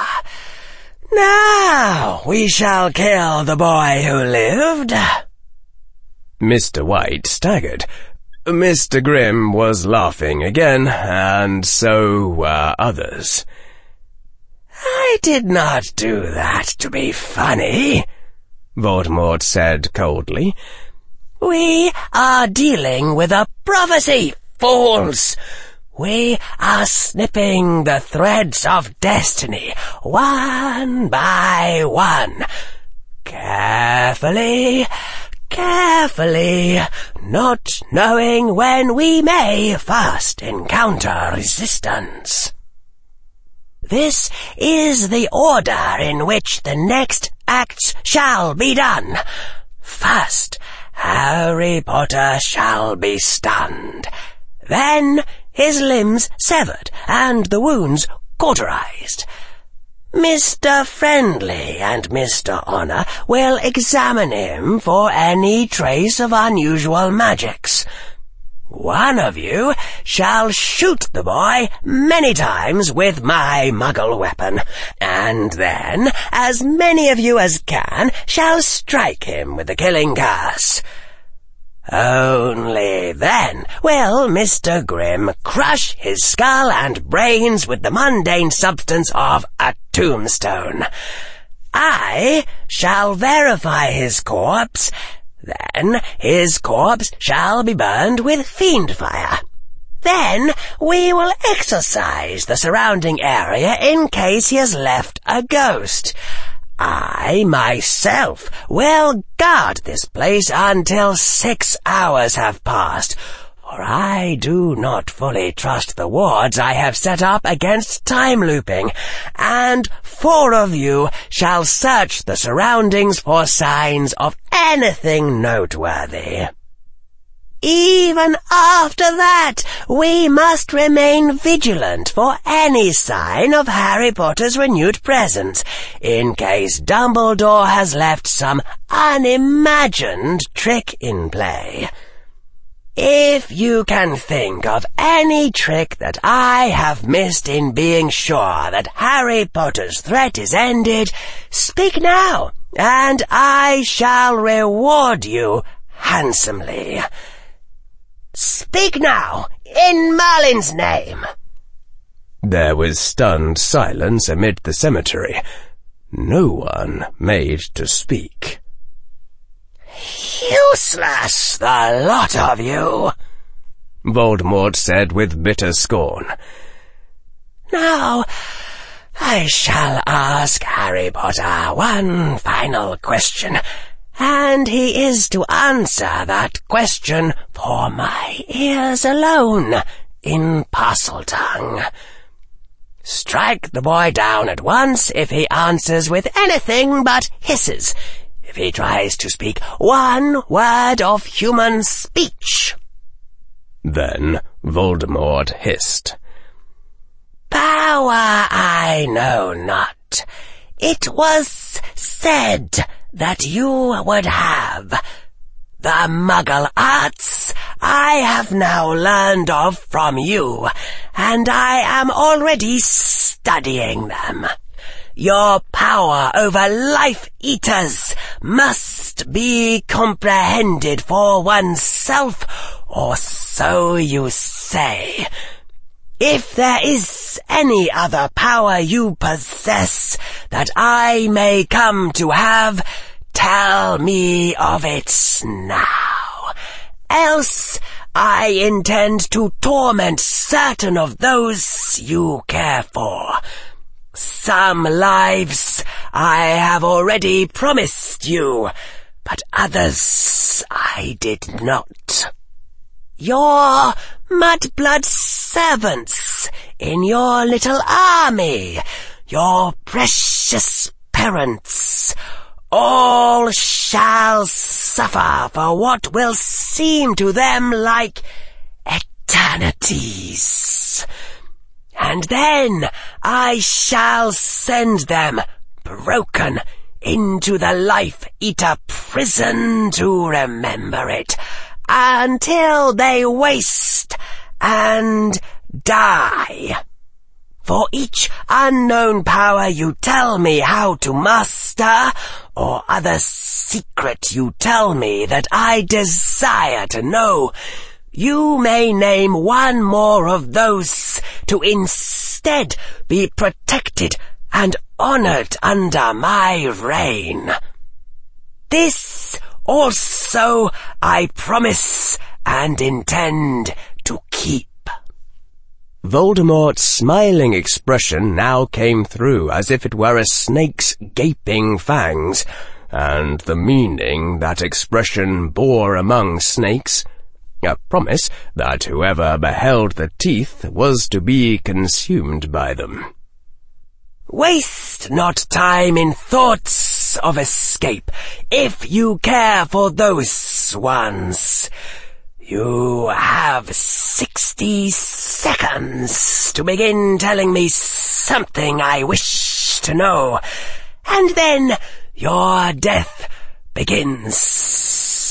Speaker 2: Now we shall kill the boy who lived."
Speaker 1: Mr. White staggered. Mr. Grimm was laughing again, and so were others.
Speaker 2: "I did not do that to be funny,"
Speaker 1: Voldemort said coldly.
Speaker 2: "We are dealing with a prophecy, fools. We are snipping the threads of destiny, one by one. Carefully, carefully, not knowing when we may first encounter resistance. This is the order in which the next acts shall be done. First, Harry Potter shall be stunned. Then his limbs severed and the wounds cauterized. Mr. Friendly and Mr. Honor will examine him for any trace of unusual magics. One of you shall shoot the boy many times with my muggle weapon, and then as many of you as can shall strike him with the killing curse. Only then will Mr. Grimm crush his skull and brains with the mundane substance of a tombstone. I shall verify his corpse. Then his corpse shall be burned with fiend fire. Then we will exorcise the surrounding area in case he has left a ghost. I myself will guard this place until 6 hours have passed, for I do not fully trust the wards I have set up against time looping, and 4 of you shall search the surroundings for signs of anything noteworthy. Even after that, we must remain vigilant for any sign of Harry Potter's renewed presence, in case Dumbledore has left some unimagined trick in play. If you can think of any trick that I have missed in being sure that Harry Potter's threat is ended, speak now, and I shall reward you handsomely. Speak now, in Merlin's name."
Speaker 1: There was stunned silence amid the cemetery. No one made to speak.
Speaker 2: "Useless, the lot of you,"
Speaker 1: Voldemort said with bitter scorn.
Speaker 2: "Now, I shall ask Harry Potter one final question, and he is to answer that question for my ears alone, in Parseltongue. Strike the boy down at once if he answers with anything but hisses, if he tries to speak one word of human speech."
Speaker 1: Then Voldemort hissed.
Speaker 2: "Power I know not. It was said that you would have. The Muggle arts I have now learned of from you, and I am already studying them. Your power over life-eaters must be comprehended for oneself, or so you say. If there is any other power you possess that I may come to have, tell me of it now. Else I intend to torment certain of those you care for. Some lives I have already promised you, but others I did not. Your mudblood servants in your little army, your precious parents, all shall suffer for what will seem to them like eternities. And then I shall send them, broken, into the Life-Eater prison to remember it, until they waste and die. For each unknown power you tell me how to master, or other secret you tell me that I desire to know, you may name one more of those to instead be protected and honored under my reign. This also I promise and intend to keep."
Speaker 1: Voldemort's smiling expression now came through as if it were a snake's gaping fangs, and the meaning that expression bore among snakes, a promise that whoever beheld the teeth was to be consumed by them.
Speaker 2: "Waste not time in thoughts of escape, if you care for those ones. You have 60 seconds to begin telling me something I wish to know, and then your death begins."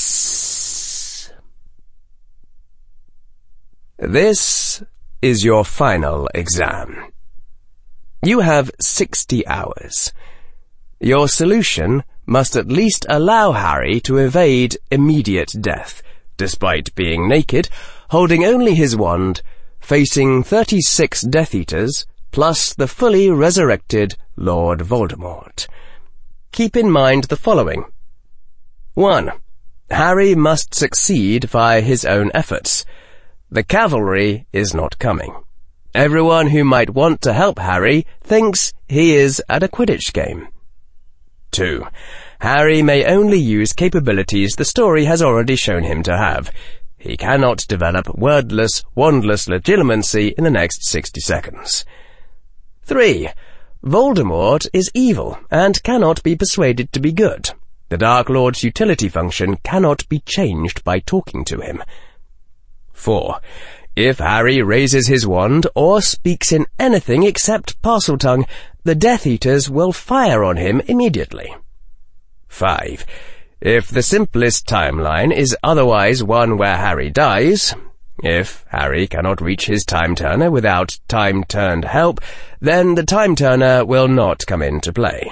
Speaker 1: This is your final exam. You have 60 hours. Your solution must at least allow Harry to evade immediate death, despite being naked, holding only his wand, facing 36 Death Eaters, plus the fully resurrected Lord Voldemort. Keep in mind the following. 1. Harry must succeed via his own efforts. The cavalry is not coming. Everyone who might want to help Harry thinks he is at a Quidditch game. 2. Harry may only use capabilities the story has already shown him to have. He cannot develop wordless, wandless legitimacy in the next 60 seconds. 3. Voldemort is evil and cannot be persuaded to be good. The Dark Lord's utility function cannot be changed by talking to him. 4. If Harry raises his wand or speaks in anything except Parseltongue, the Death Eaters will fire on him immediately. 5. If the simplest timeline is otherwise one where Harry dies, if Harry cannot reach his time-turner without time-turned help, then the time-turner will not come into play.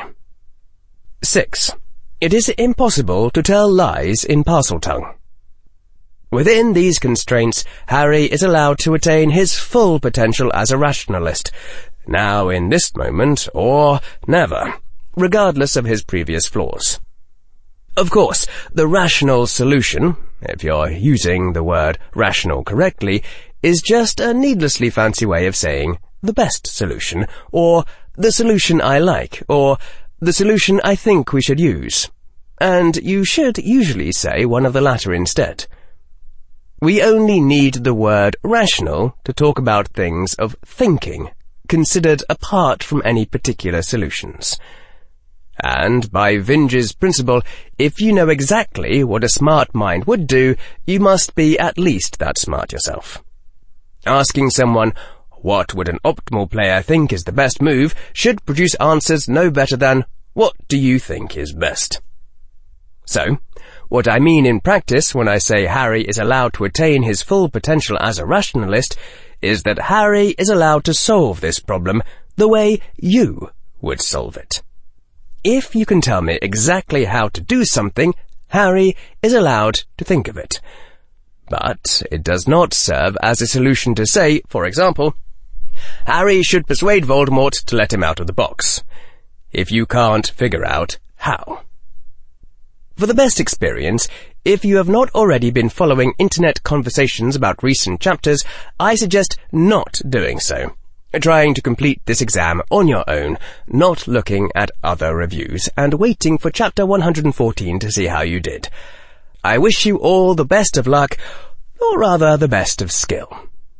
Speaker 1: 6. It is impossible to tell lies in Parseltongue. Within these constraints, Harry is allowed to attain his full potential as a rationalist, now in this moment or never, regardless of his previous flaws. Of course, the rational solution, if you're using the word rational correctly, is just a needlessly fancy way of saying the best solution, or the solution I like, or the solution I think we should use. And you should usually say one of the latter instead. We only need the word rational to talk about things of thinking, considered apart from any particular solutions. And by Vinge's principle, if you know exactly what a smart mind would do, you must be at least that smart yourself. Asking someone, what would an optimal player think is the best move, should produce answers no better than, what do you think is best? So, What I mean in practice when I say Harry is allowed to attain his full potential as a rationalist is that Harry is allowed to solve this problem the way you would solve it. If you can tell me exactly how to do something, Harry is allowed to think of it. But it does not serve as a solution to say, for example, Harry should persuade Voldemort to let him out of the box, if you can't figure out how. For the best experience, if you have not already been following internet conversations about recent chapters, I suggest not doing so. Trying to complete this exam on your own, not looking at other reviews, and waiting for chapter 114 to see how you did. I wish you all the best of luck, or rather the best of skill.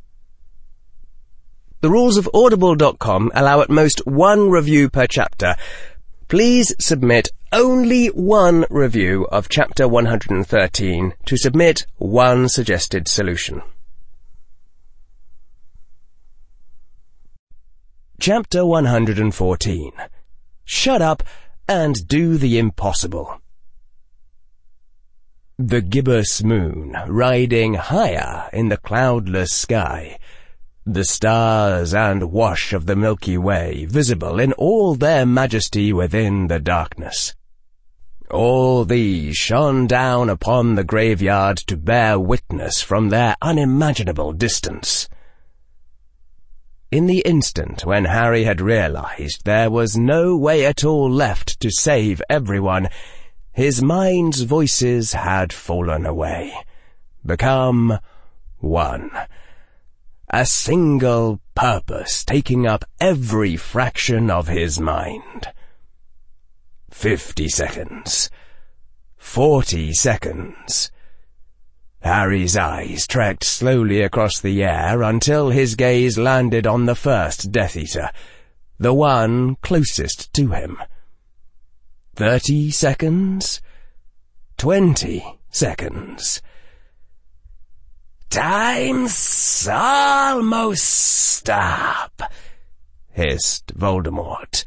Speaker 1: The rules of Audible.com allow at most one review per chapter. Please submit only one review of chapter 113 to submit one suggested solution. Chapter 114. Shut up and do the impossible. The gibbous moon riding higher in the cloudless sky, the stars and wash of the Milky Way visible in all their majesty within the darkness. All these shone down upon the graveyard to bear witness from their unimaginable distance. In the instant when Harry had realized there was no way at all left to save everyone, his mind's voices had fallen away, become one. A single purpose taking up every fraction of his mind. 50 seconds. 40 seconds. Harry's eyes trekked slowly across the air until his gaze landed on the first Death Eater, the one closest to him. 30 seconds. 20 seconds. "Time's almost up," hissed Voldemort.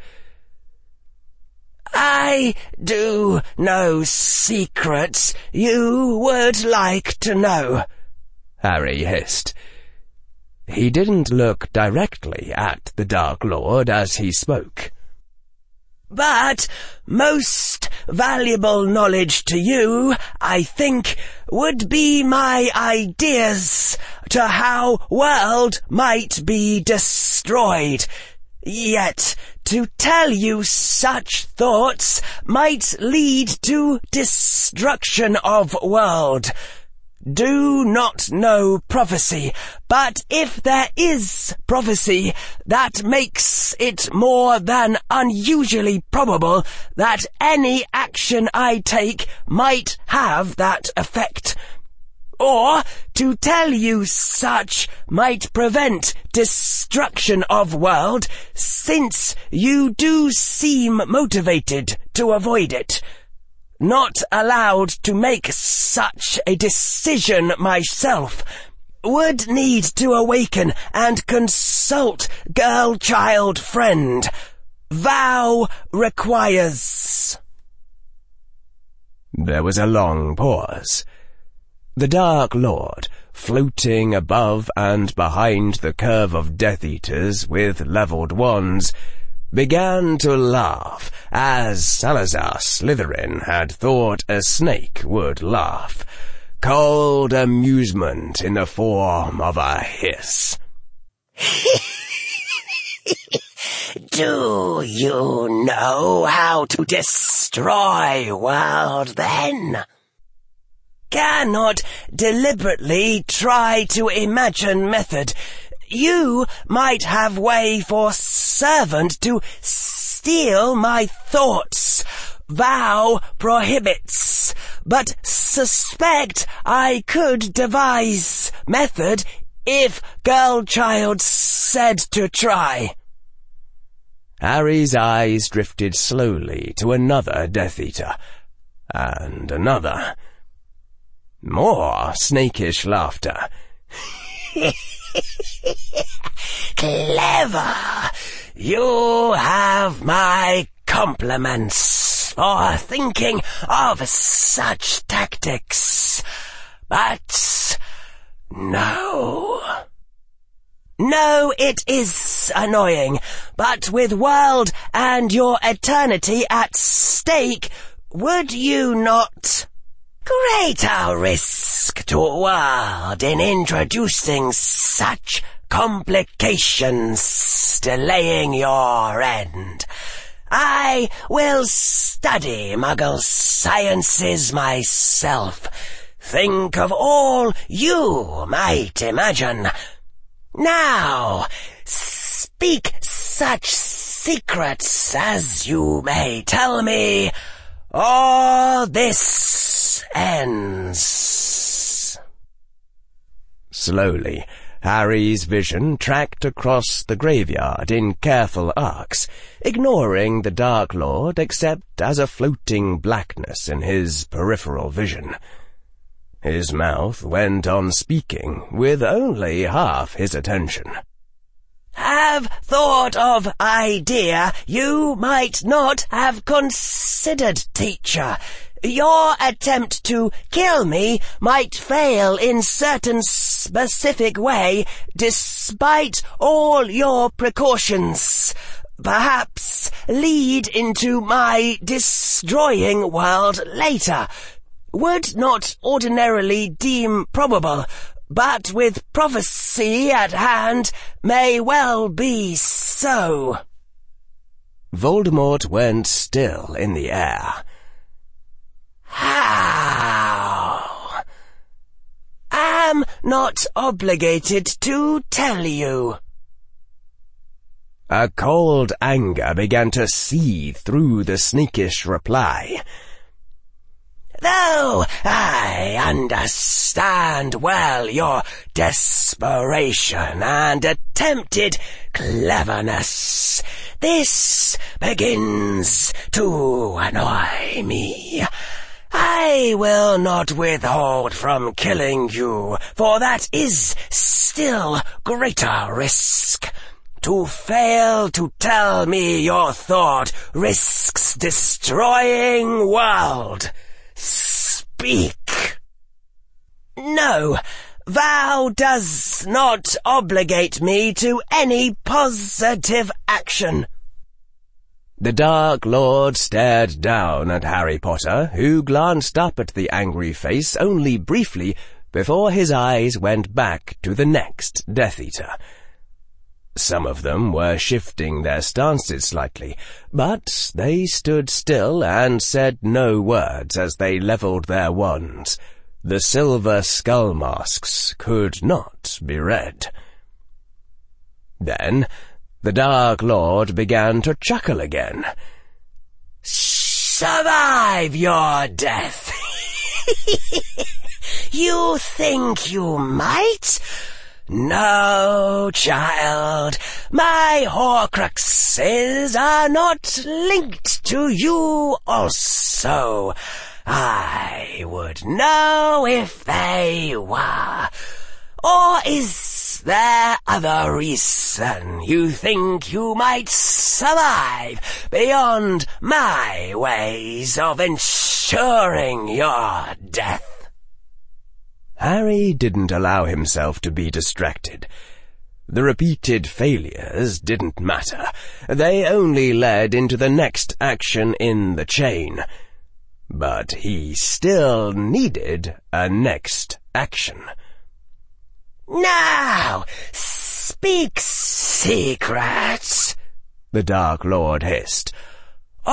Speaker 1: "I do no secrets you would like to know," Harry hissed. He didn't look directly at the Dark Lord as he spoke. "But most valuable knowledge to you, I think, would be my ideas to how world might be destroyed. Yet, to tell you such thoughts might lead to destruction of world. Do not know prophecy, but if there is prophecy, that makes it more than unusually probable that any action I take might have that effect. Or, to tell you such might prevent destruction of world, since you do seem motivated to avoid it. Not allowed to make such a decision myself. Would need to awaken and consult girl-child friend. Vow requires." There was a long pause. The Dark Lord, floating above and behind the curve of Death Eaters with levelled wands, began to laugh as Salazar Slytherin had thought a snake would laugh, cold amusement in the form of a hiss.
Speaker 2: Do you know how to destroy world, then? Cannot deliberately try to imagine method. You might have way for servant to steal my thoughts. Vow prohibits, but suspect I could devise method if girl-child said to try.
Speaker 1: Harry's eyes drifted slowly to another Death Eater, and another. More snakish laughter.
Speaker 2: Clever. You have my compliments. for thinking of such tactics. But no. No, it is annoying, but with world and your eternity at stake, would you not? Greater risk to world in introducing such complications, delaying your end. I will study Muggle sciences myself. Think of all you might imagine. Now, speak such secrets as you may tell me, or this ends.
Speaker 1: Slowly, Harry's vision tracked across the graveyard in careful arcs, ignoring the Dark Lord except as a floating blackness in his peripheral vision. His mouth went on speaking with only half his attention.
Speaker 2: Have thought of idea you might not have considered, teacher. Your attempt to kill me might fail in certain specific way, despite all your precautions. Perhaps lead into my destroying world later. Would not ordinarily deem probable, but with prophecy at hand, may well be so.
Speaker 1: Voldemort went still in the air.
Speaker 2: How? Am not obligated to tell you.
Speaker 1: A cold anger began to seethe through the sneakish reply.
Speaker 2: Though I understand well your desperation and attempted cleverness, this begins to annoy me. I will not withhold from killing you, for that is still greater risk. To fail to tell me your thought risks destroying world. Speak. No, vow does not obligate me to any positive action.
Speaker 1: The Dark Lord stared down at Harry Potter, who glanced up at the angry face only briefly before his eyes went back to the next Death Eater. Some of them were shifting their stances slightly, but they stood still and said no words as they levelled their wands. The silver skull masks could not be read. Then the Dark Lord began to chuckle again.
Speaker 2: Survive your death. You think you might? No, child, my Horcruxes are not linked to you also. I would know if they were. Or is there other reason you think you might survive beyond my ways of ensuring your death?
Speaker 1: Harry didn't allow himself to be distracted. The repeated failures didn't matter. They only led into the next action in the chain. But he still needed a next action.
Speaker 2: Now, speak secrets,
Speaker 1: the Dark Lord hissed.
Speaker 2: Or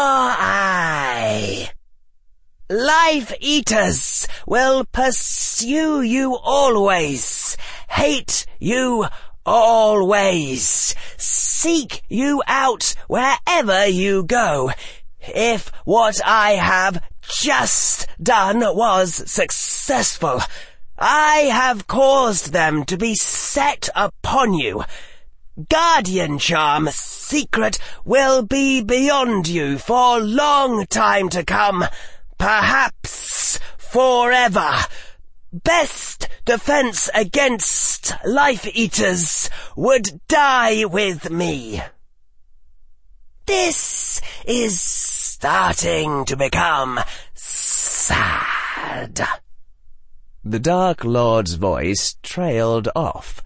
Speaker 2: I... Life Eaters will pursue you always, hate you always, seek you out wherever you go. If what I have just done was successful, I have caused them to be set upon you. Guardian Charm secret will be beyond you for long time to come. Perhaps forever. Best defense against Life Eaters would die with me. This is starting to become sad."
Speaker 1: The Dark Lord's voice trailed off.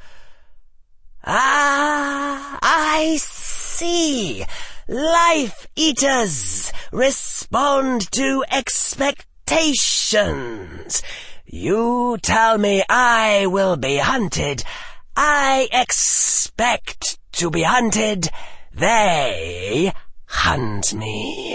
Speaker 2: "Ah, I see. Life Eaters respond to expectations. You tell me I will be hunted. I expect to be hunted. They hunt me.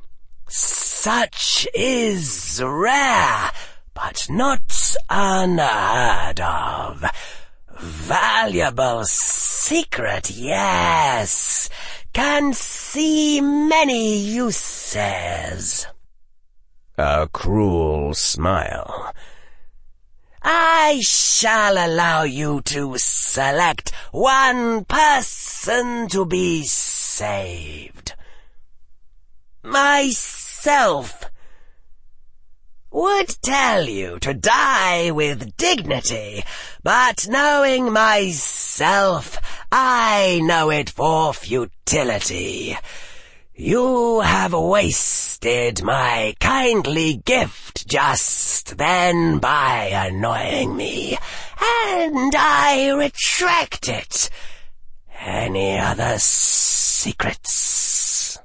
Speaker 2: Such is rare, but not unheard of. Valuable secret, yes. Can see many uses."
Speaker 1: A cruel smile.
Speaker 2: "I shall allow you to select one person to be saved. Myself. Would tell you to die with dignity, but knowing myself, I know it for futility. You have wasted my kindly gift just then by annoying me, and I retract it. Any other secrets?"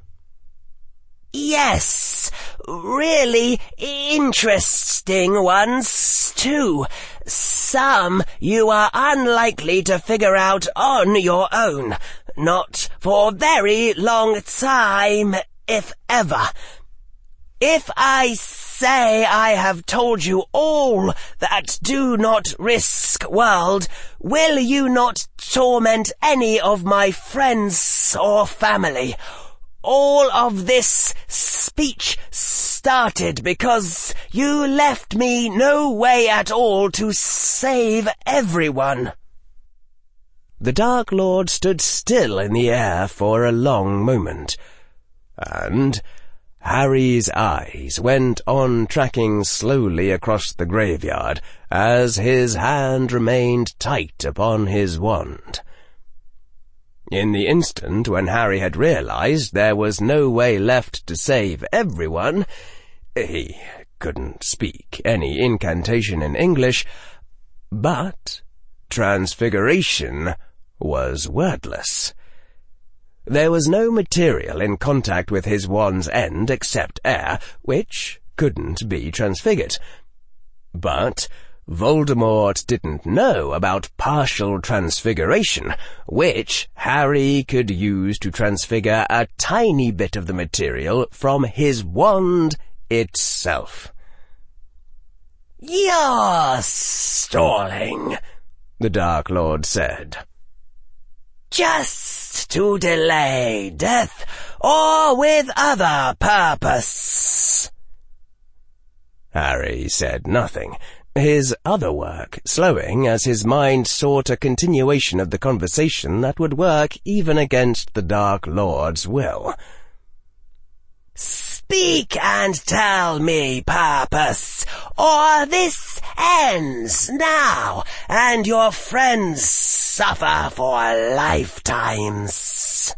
Speaker 2: "Yes, really interesting ones, too. Some you are unlikely to figure out on your own. Not for very long time, if ever. If I say I have told you all that do not risk world, will you not torment any of my friends or family? All of this speech started because you left me no way at all to save everyone."
Speaker 1: The Dark Lord stood still in the air for a long moment, and Harry's eyes went on tracking slowly across the graveyard as his hand remained tight upon his wand. In the instant when Harry had realized there was no way left to save everyone, he couldn't speak any incantation in English, but transfiguration was wordless. There was no material in contact with his wand's end except air, which couldn't be transfigured. But Voldemort didn't know about partial transfiguration, which Harry could use to transfigure a tiny bit of the material from his wand itself.
Speaker 2: "You're stalling,"
Speaker 1: the Dark Lord said.
Speaker 2: "Just to delay death, or with other purpose."
Speaker 1: Harry said nothing, his other work slowing as his mind sought a continuation of the conversation that would work even against the Dark Lord's will.
Speaker 2: "Speak and tell me purpose, or this ends now, and your friends suffer for lifetimes."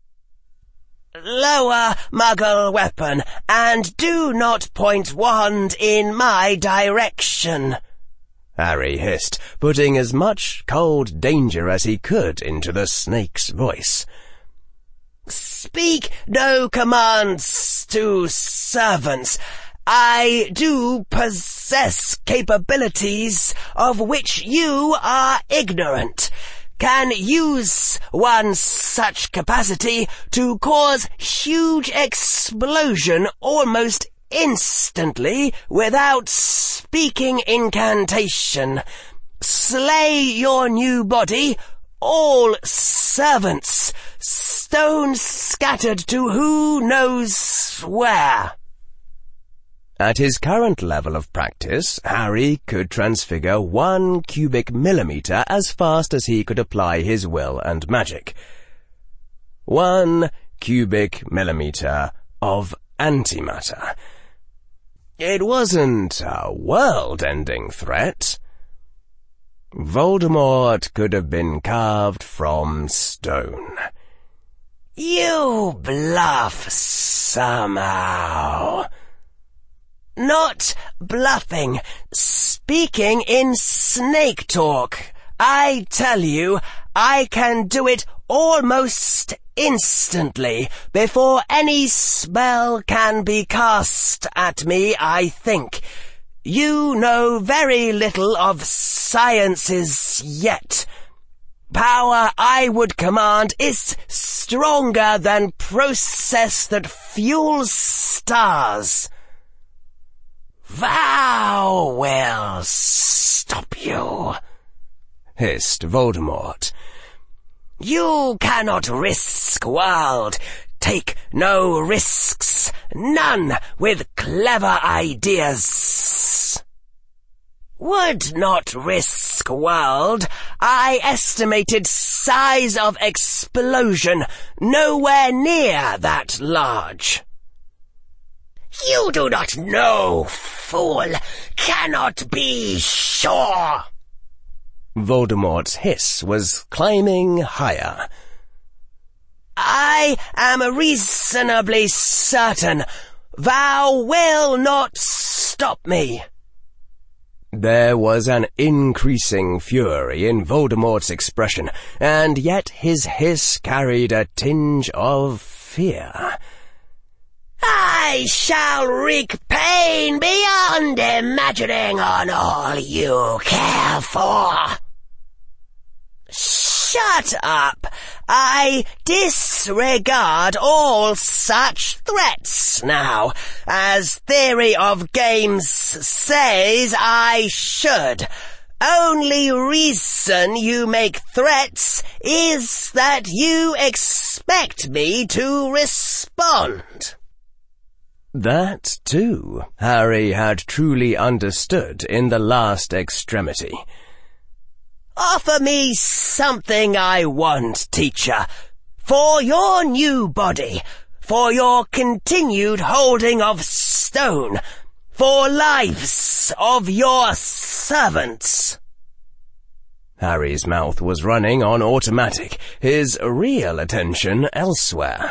Speaker 2: "Lower Muggle weapon, and do not point wand in my direction,"
Speaker 1: Harry hissed, putting as much cold danger as he could into the snake's voice.
Speaker 2: "Speak no commands to servants. I do possess capabilities of which you are ignorant. Can use one such capacity to cause huge explosion almost instantly without speaking incantation. Slay your new body, all servants, stones scattered to who knows where."
Speaker 1: At his current level of practice, Harry could transfigure 1 cubic millimeter as fast as he could apply his will and magic. 1 cubic millimeter of antimatter. It wasn't a world-ending threat. Voldemort could have been carved from stone.
Speaker 2: You bluff somehow. Not bluffing, speaking in snake talk. I tell you, I can do it almost instantly, before any spell can be cast at me, I think. You know very little of sciences yet. Power I would command is stronger than process that fuels stars. Vow will stop you,
Speaker 1: hissed Voldemort.
Speaker 2: You cannot risk world. Take no risks, none with clever ideas. Would not risk world. I estimated size of explosion nowhere near that large. You do not know, fool. Cannot be sure.
Speaker 1: Voldemort's hiss was climbing higher.
Speaker 2: I am reasonably certain thou will not stop me.
Speaker 1: There was an increasing fury in Voldemort's expression, and yet his hiss carried a tinge of fear.
Speaker 2: I shall wreak pain beyond imagining on all you care for. Shut up! I disregard all such threats now, as theory of games says I should. Only reason you make threats is that you expect me to respond.
Speaker 1: That, too, Harry had truly understood in the last extremity.
Speaker 2: Offer me something I want, teacher, for your new body, for your continued holding of stone, for lives of your servants.
Speaker 1: Harry's mouth was running on automatic, his real attention elsewhere.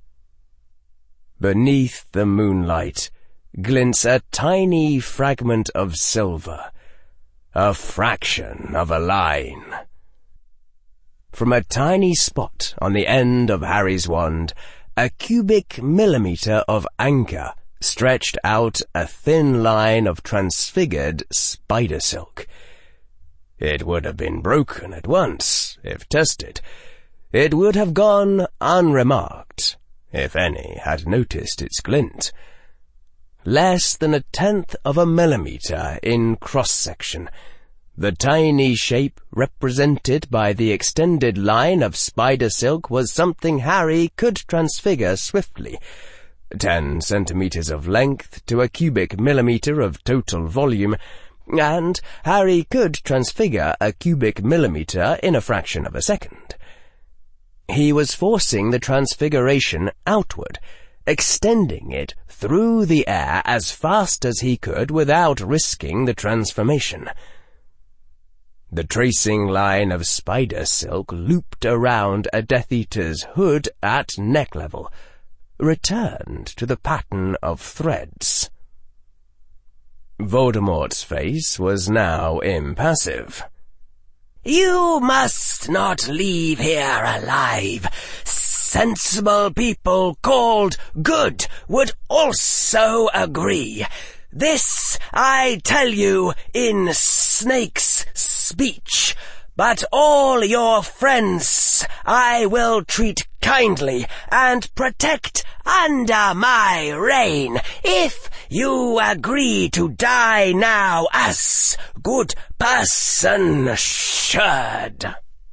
Speaker 1: Beneath the moonlight glints a tiny fragment of silver, a fraction of a line. From a tiny spot on the end of Harry's wand, a cubic millimeter of anchor stretched out a thin line of transfigured spider silk. It would have been broken at once, if tested. It would have gone unremarked, if any had noticed its glint. Less than 1/10 of a millimeter in cross-section, the tiny shape represented by the extended line of spider silk was something Harry could transfigure swiftly. 10 centimeters of length to a cubic millimeter of total volume, and Harry could transfigure a cubic millimeter in a fraction of a second. He was forcing the transfiguration outward, extending it through the air as fast as he could without risking the transformation. The tracing line of spider silk looped around a Death Eater's hood at neck level, returned to the pattern of threads. Voldemort's face was now impassive.
Speaker 2: You must not leave here alive. Sensible people called good would also agree. This I tell you in Snake's speech, but all your friends I will treat kindly and protect under my reign, if you agree to die now as good person should.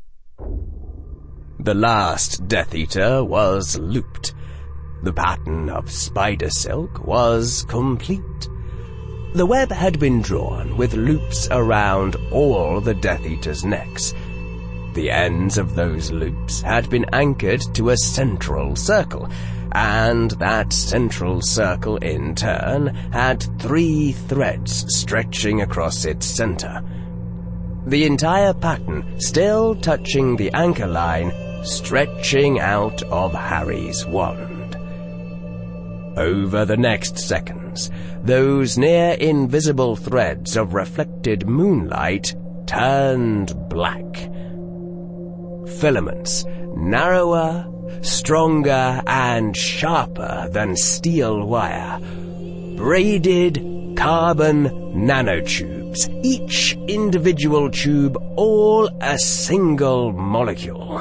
Speaker 1: The last Death Eater was looped. The pattern of spider silk was complete. The web had been drawn with loops around all the Death Eaters' necks. The ends of those loops had been anchored to a central circle, and that central circle in turn had 3 threads stretching across its center. The entire pattern, still touching the anchor line, stretching out of Harry's wand. Over the next seconds, those near-invisible threads of reflected moonlight turned black. Filaments narrower, stronger, and sharper than steel wire. Braided carbon nanotubes, each individual tube all a single molecule.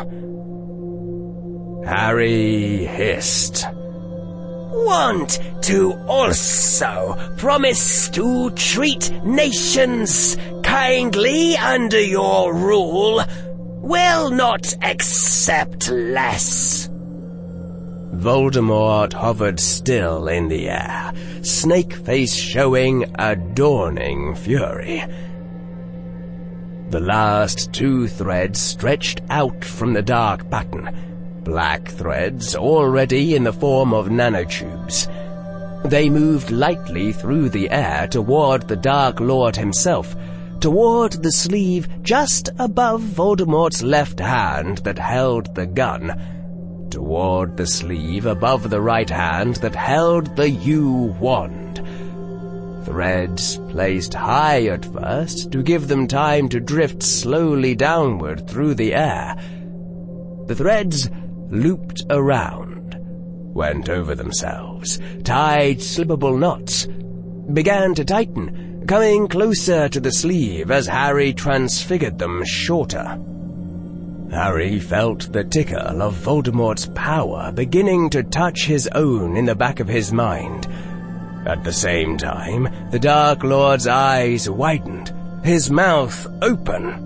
Speaker 1: Harry hissed.
Speaker 2: Want to also promise to treat nations kindly under your rule, will not accept less.
Speaker 1: Voldemort hovered still in the air, Snakeface showing a dawning fury. The last two threads stretched out from the dark pattern, black threads already in the form of nanotubes. They moved lightly through the air toward the Dark Lord himself, toward the sleeve just above Voldemort's left hand that held the gun, toward the sleeve above the right hand that held the yew wand. Threads placed high at first to give them time to drift slowly downward through the air. The threads looped around, went over themselves, tied slippable knots, began to tighten, coming closer to the sleeve as Harry transfigured them shorter. Harry felt the tickle of Voldemort's power beginning to touch his own in the back of his mind. At the same time, the Dark Lord's eyes widened, his mouth open.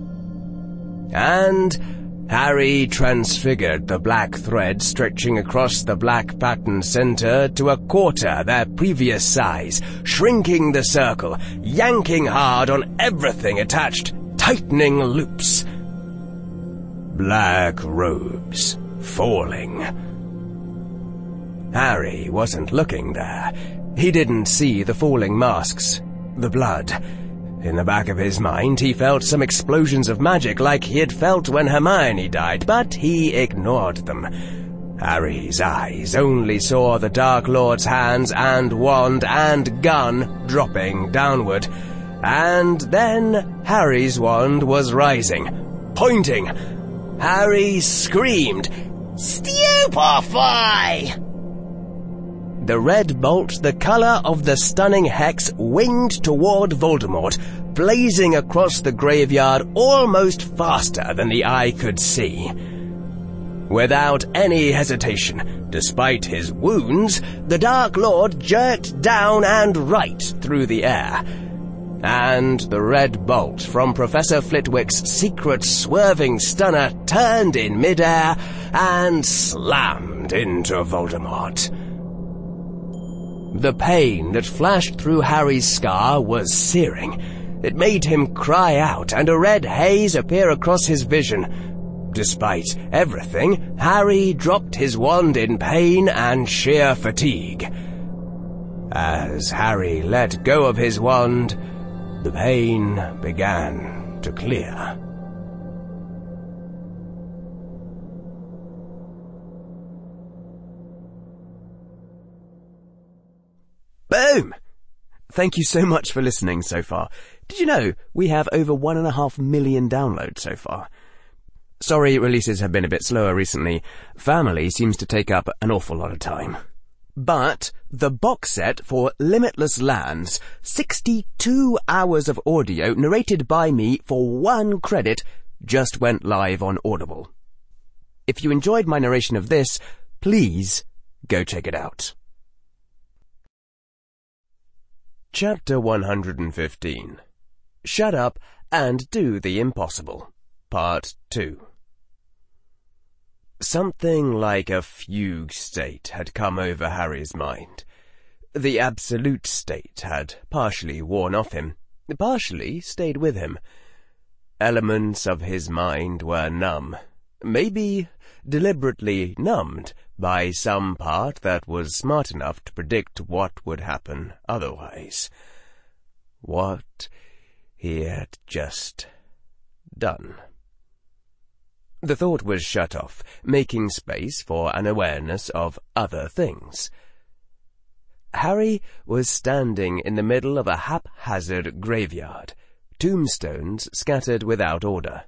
Speaker 1: And Harry transfigured the black thread stretching across the black pattern center to a quarter their previous size, shrinking the circle, yanking hard on everything attached, tightening loops. Black robes falling. Harry wasn't looking there. He didn't see the falling masks, the blood. In the back of his mind, he felt some explosions of magic like he had felt when Hermione died, but he ignored them. Harry's eyes only saw the Dark Lord's hands and wand and gun dropping downward. And then Harry's wand was rising, pointing. Harry screamed,
Speaker 2: "Stupefy!"
Speaker 1: The red bolt, the color of the stunning hex, winged toward Voldemort, blazing across the graveyard almost faster than the eye could see. Without any hesitation, despite his wounds, the Dark Lord jerked down and right through the air. And the red bolt from Professor Flitwick's secret swerving stunner turned in midair and slammed into Voldemort. The pain that flashed through Harry's scar was searing. It made him cry out, and a red haze appear across his vision. Despite everything, Harry dropped his wand in pain and sheer fatigue. As Harry let go of his wand, the pain began to clear.
Speaker 4: Boom! Thank you so much for listening so far. Did you know we have over 1.5 million downloads so far? Sorry, releases have been a bit slower recently. Family seems to take up an awful lot of time. But the box set for Limitless Lands, 62 hours of audio narrated by me for 1 credit, just went live on Audible. If you enjoyed my narration of this, please go check it out.
Speaker 1: Chapter 115. Shut Up and Do the Impossible. Part 2. Something like a fugue state had come over Harry's mind. The absolute state had partially worn off him, partially stayed with him. Elements of his mind were numb, maybe deliberately numbed by some part that was smart enough to predict what would happen otherwise. What he had just done. The thought was shut off, making space for an awareness of other things. Harry was standing in the middle of a haphazard graveyard, tombstones scattered without order.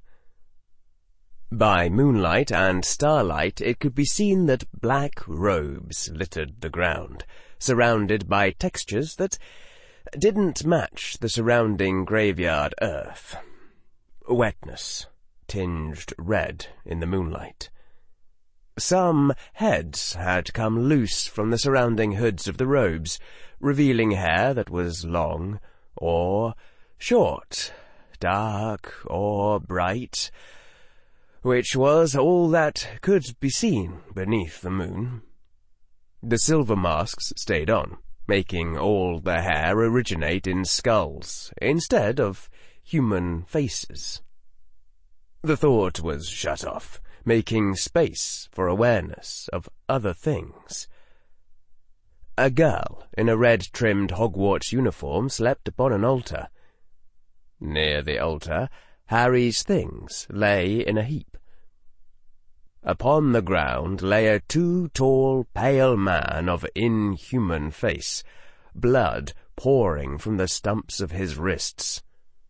Speaker 1: By moonlight and starlight it could be seen that black robes littered the ground, surrounded by textures that didn't match the surrounding graveyard earth. Wetness, tinged red in the moonlight. Some heads had come loose from the surrounding hoods of the robes, revealing hair that was long or short, dark or bright, which was all that could be seen beneath the moon. The silver masks stayed on, making all the hair originate in skulls instead of human faces. The thought was shut off, making space for awareness of other things. A girl in a red-trimmed Hogwarts uniform slept upon an altar. Near the altar, Harry's things lay in a heap. Upon the ground lay a too-tall, pale man of inhuman face, blood pouring from the stumps of his wrists.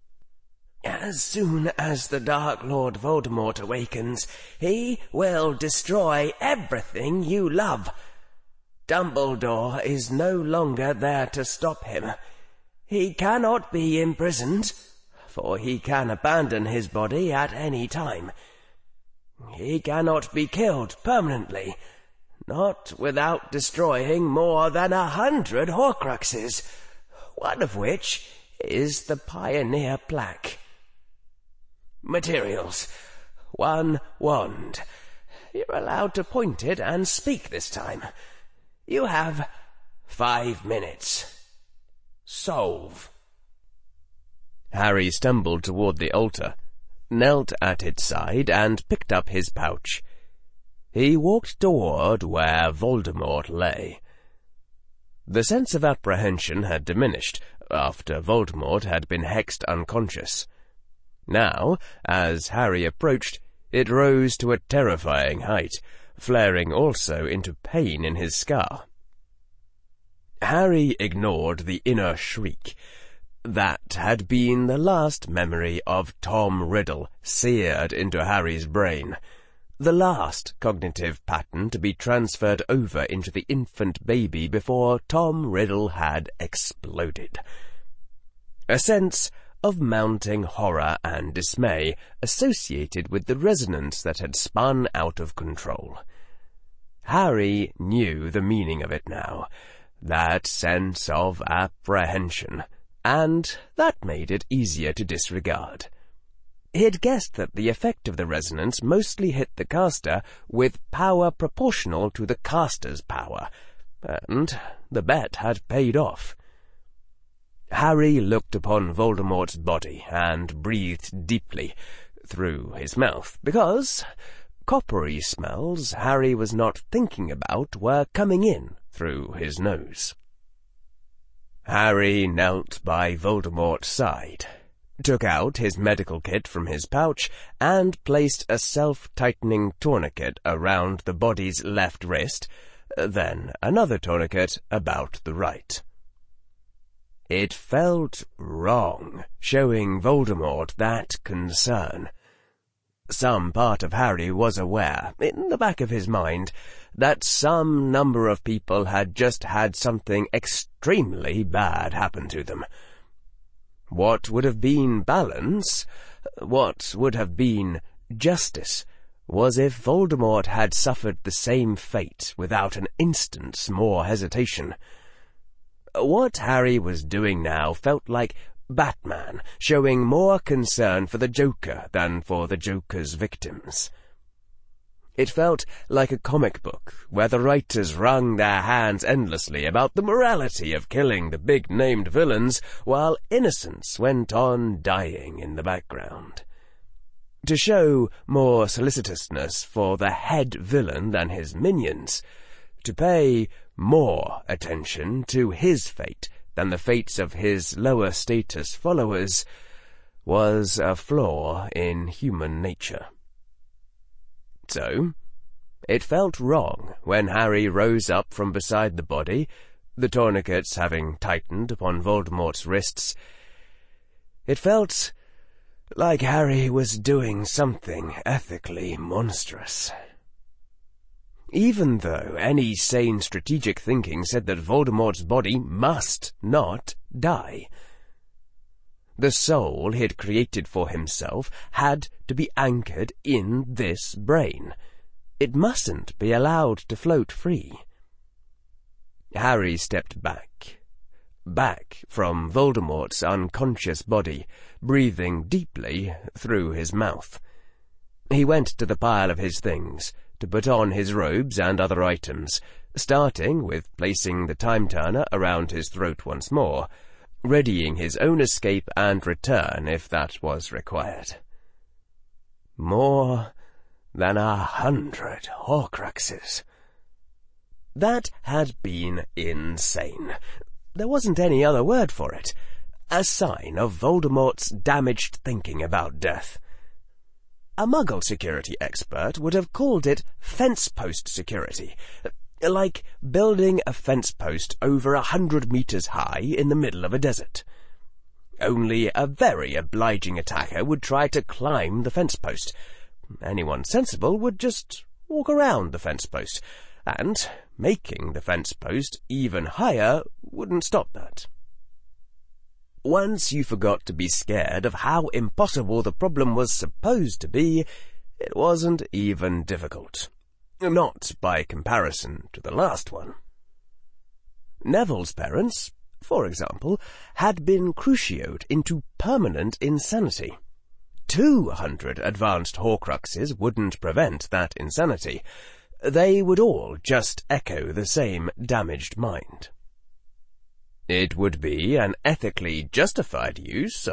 Speaker 2: "As soon as the Dark Lord Voldemort awakens, he will destroy everything you love. Dumbledore is no longer there to stop him. He cannot be imprisoned, for he can abandon his body at any time. He cannot be killed permanently, not without destroying more than 100 Horcruxes, one of which is the Pioneer plaque. Materials: 1 wand. You're allowed to point it and speak this time. You have 5 minutes. Solve."
Speaker 1: Harry stumbled toward the altar, knelt at its side, and picked up his pouch. He walked toward where Voldemort lay. The sense of apprehension had diminished after Voldemort had been hexed unconscious. Now, as Harry approached, it rose to a terrifying height, flaring also into pain in his scar. Harry ignored the inner shriek. That had been the last memory of Tom Riddle seared into Harry's brain, the last cognitive pattern to be transferred over into the infant baby before Tom Riddle had exploded. A sense of mounting horror and dismay associated with the resonance that had spun out of control. Harry knew the meaning of it now, that sense of apprehension, and that made it easier to disregard. He had guessed that the effect of the resonance mostly hit the caster with power proportional to the caster's power, and the bet had paid off. Harry looked upon Voldemort's body and breathed deeply through his mouth, because coppery smells Harry was not thinking about were coming in through his nose. Harry knelt by Voldemort's side, took out his medical kit from his pouch, and placed a self-tightening tourniquet around the body's left wrist, then another tourniquet about the right. It felt wrong, showing Voldemort that concern. Some part of Harry was aware, in the back of his mind, that some number of people had just had something extremely bad happen to them. What would have been balance, what would have been justice, was if Voldemort had suffered the same fate without an instant's more hesitation. What Harry was doing now felt like Batman showing more concern for the Joker than for the Joker's victims. It felt like a comic book where the writers wrung their hands endlessly about the morality of killing the big-named villains while innocents went on dying in the background. To show more solicitousness for the head villain than his minions, to pay more attention to his fate than the fates of his lower-status followers, was a flaw in human nature. So, it felt wrong when Harry rose up from beside the body, the tourniquets having tightened upon Voldemort's wrists. It felt like Harry was doing something ethically monstrous. Even though any sane strategic thinking said that Voldemort's body must not die. The soul he had created for himself had to be anchored in this brain. It mustn't be allowed to float free. Harry stepped back from Voldemort's unconscious body, breathing deeply through his mouth. He went to the pile of his things to put on his robes and other items, starting with placing the time-turner around his throat once more, readying his own escape and return if that was required. More than 100 Horcruxes. That had been insane. There wasn't any other word for it. A sign of Voldemort's damaged thinking about death. A Muggle security expert would have called it fence post security, like building a fence post over 100 meters high in the middle of a desert. Only a very obliging attacker would try to climb the fence post. Anyone sensible would just walk around the fence post, and making the fence post even higher wouldn't stop that. Once you forgot to be scared of how impossible the problem was supposed to be, it wasn't even difficult. Not by comparison to the last one. Neville's parents, for example, had been crucioed into permanent insanity. 200 advanced Horcruxes wouldn't prevent that insanity. They would all just echo the same damaged mind. It would be an ethically justified use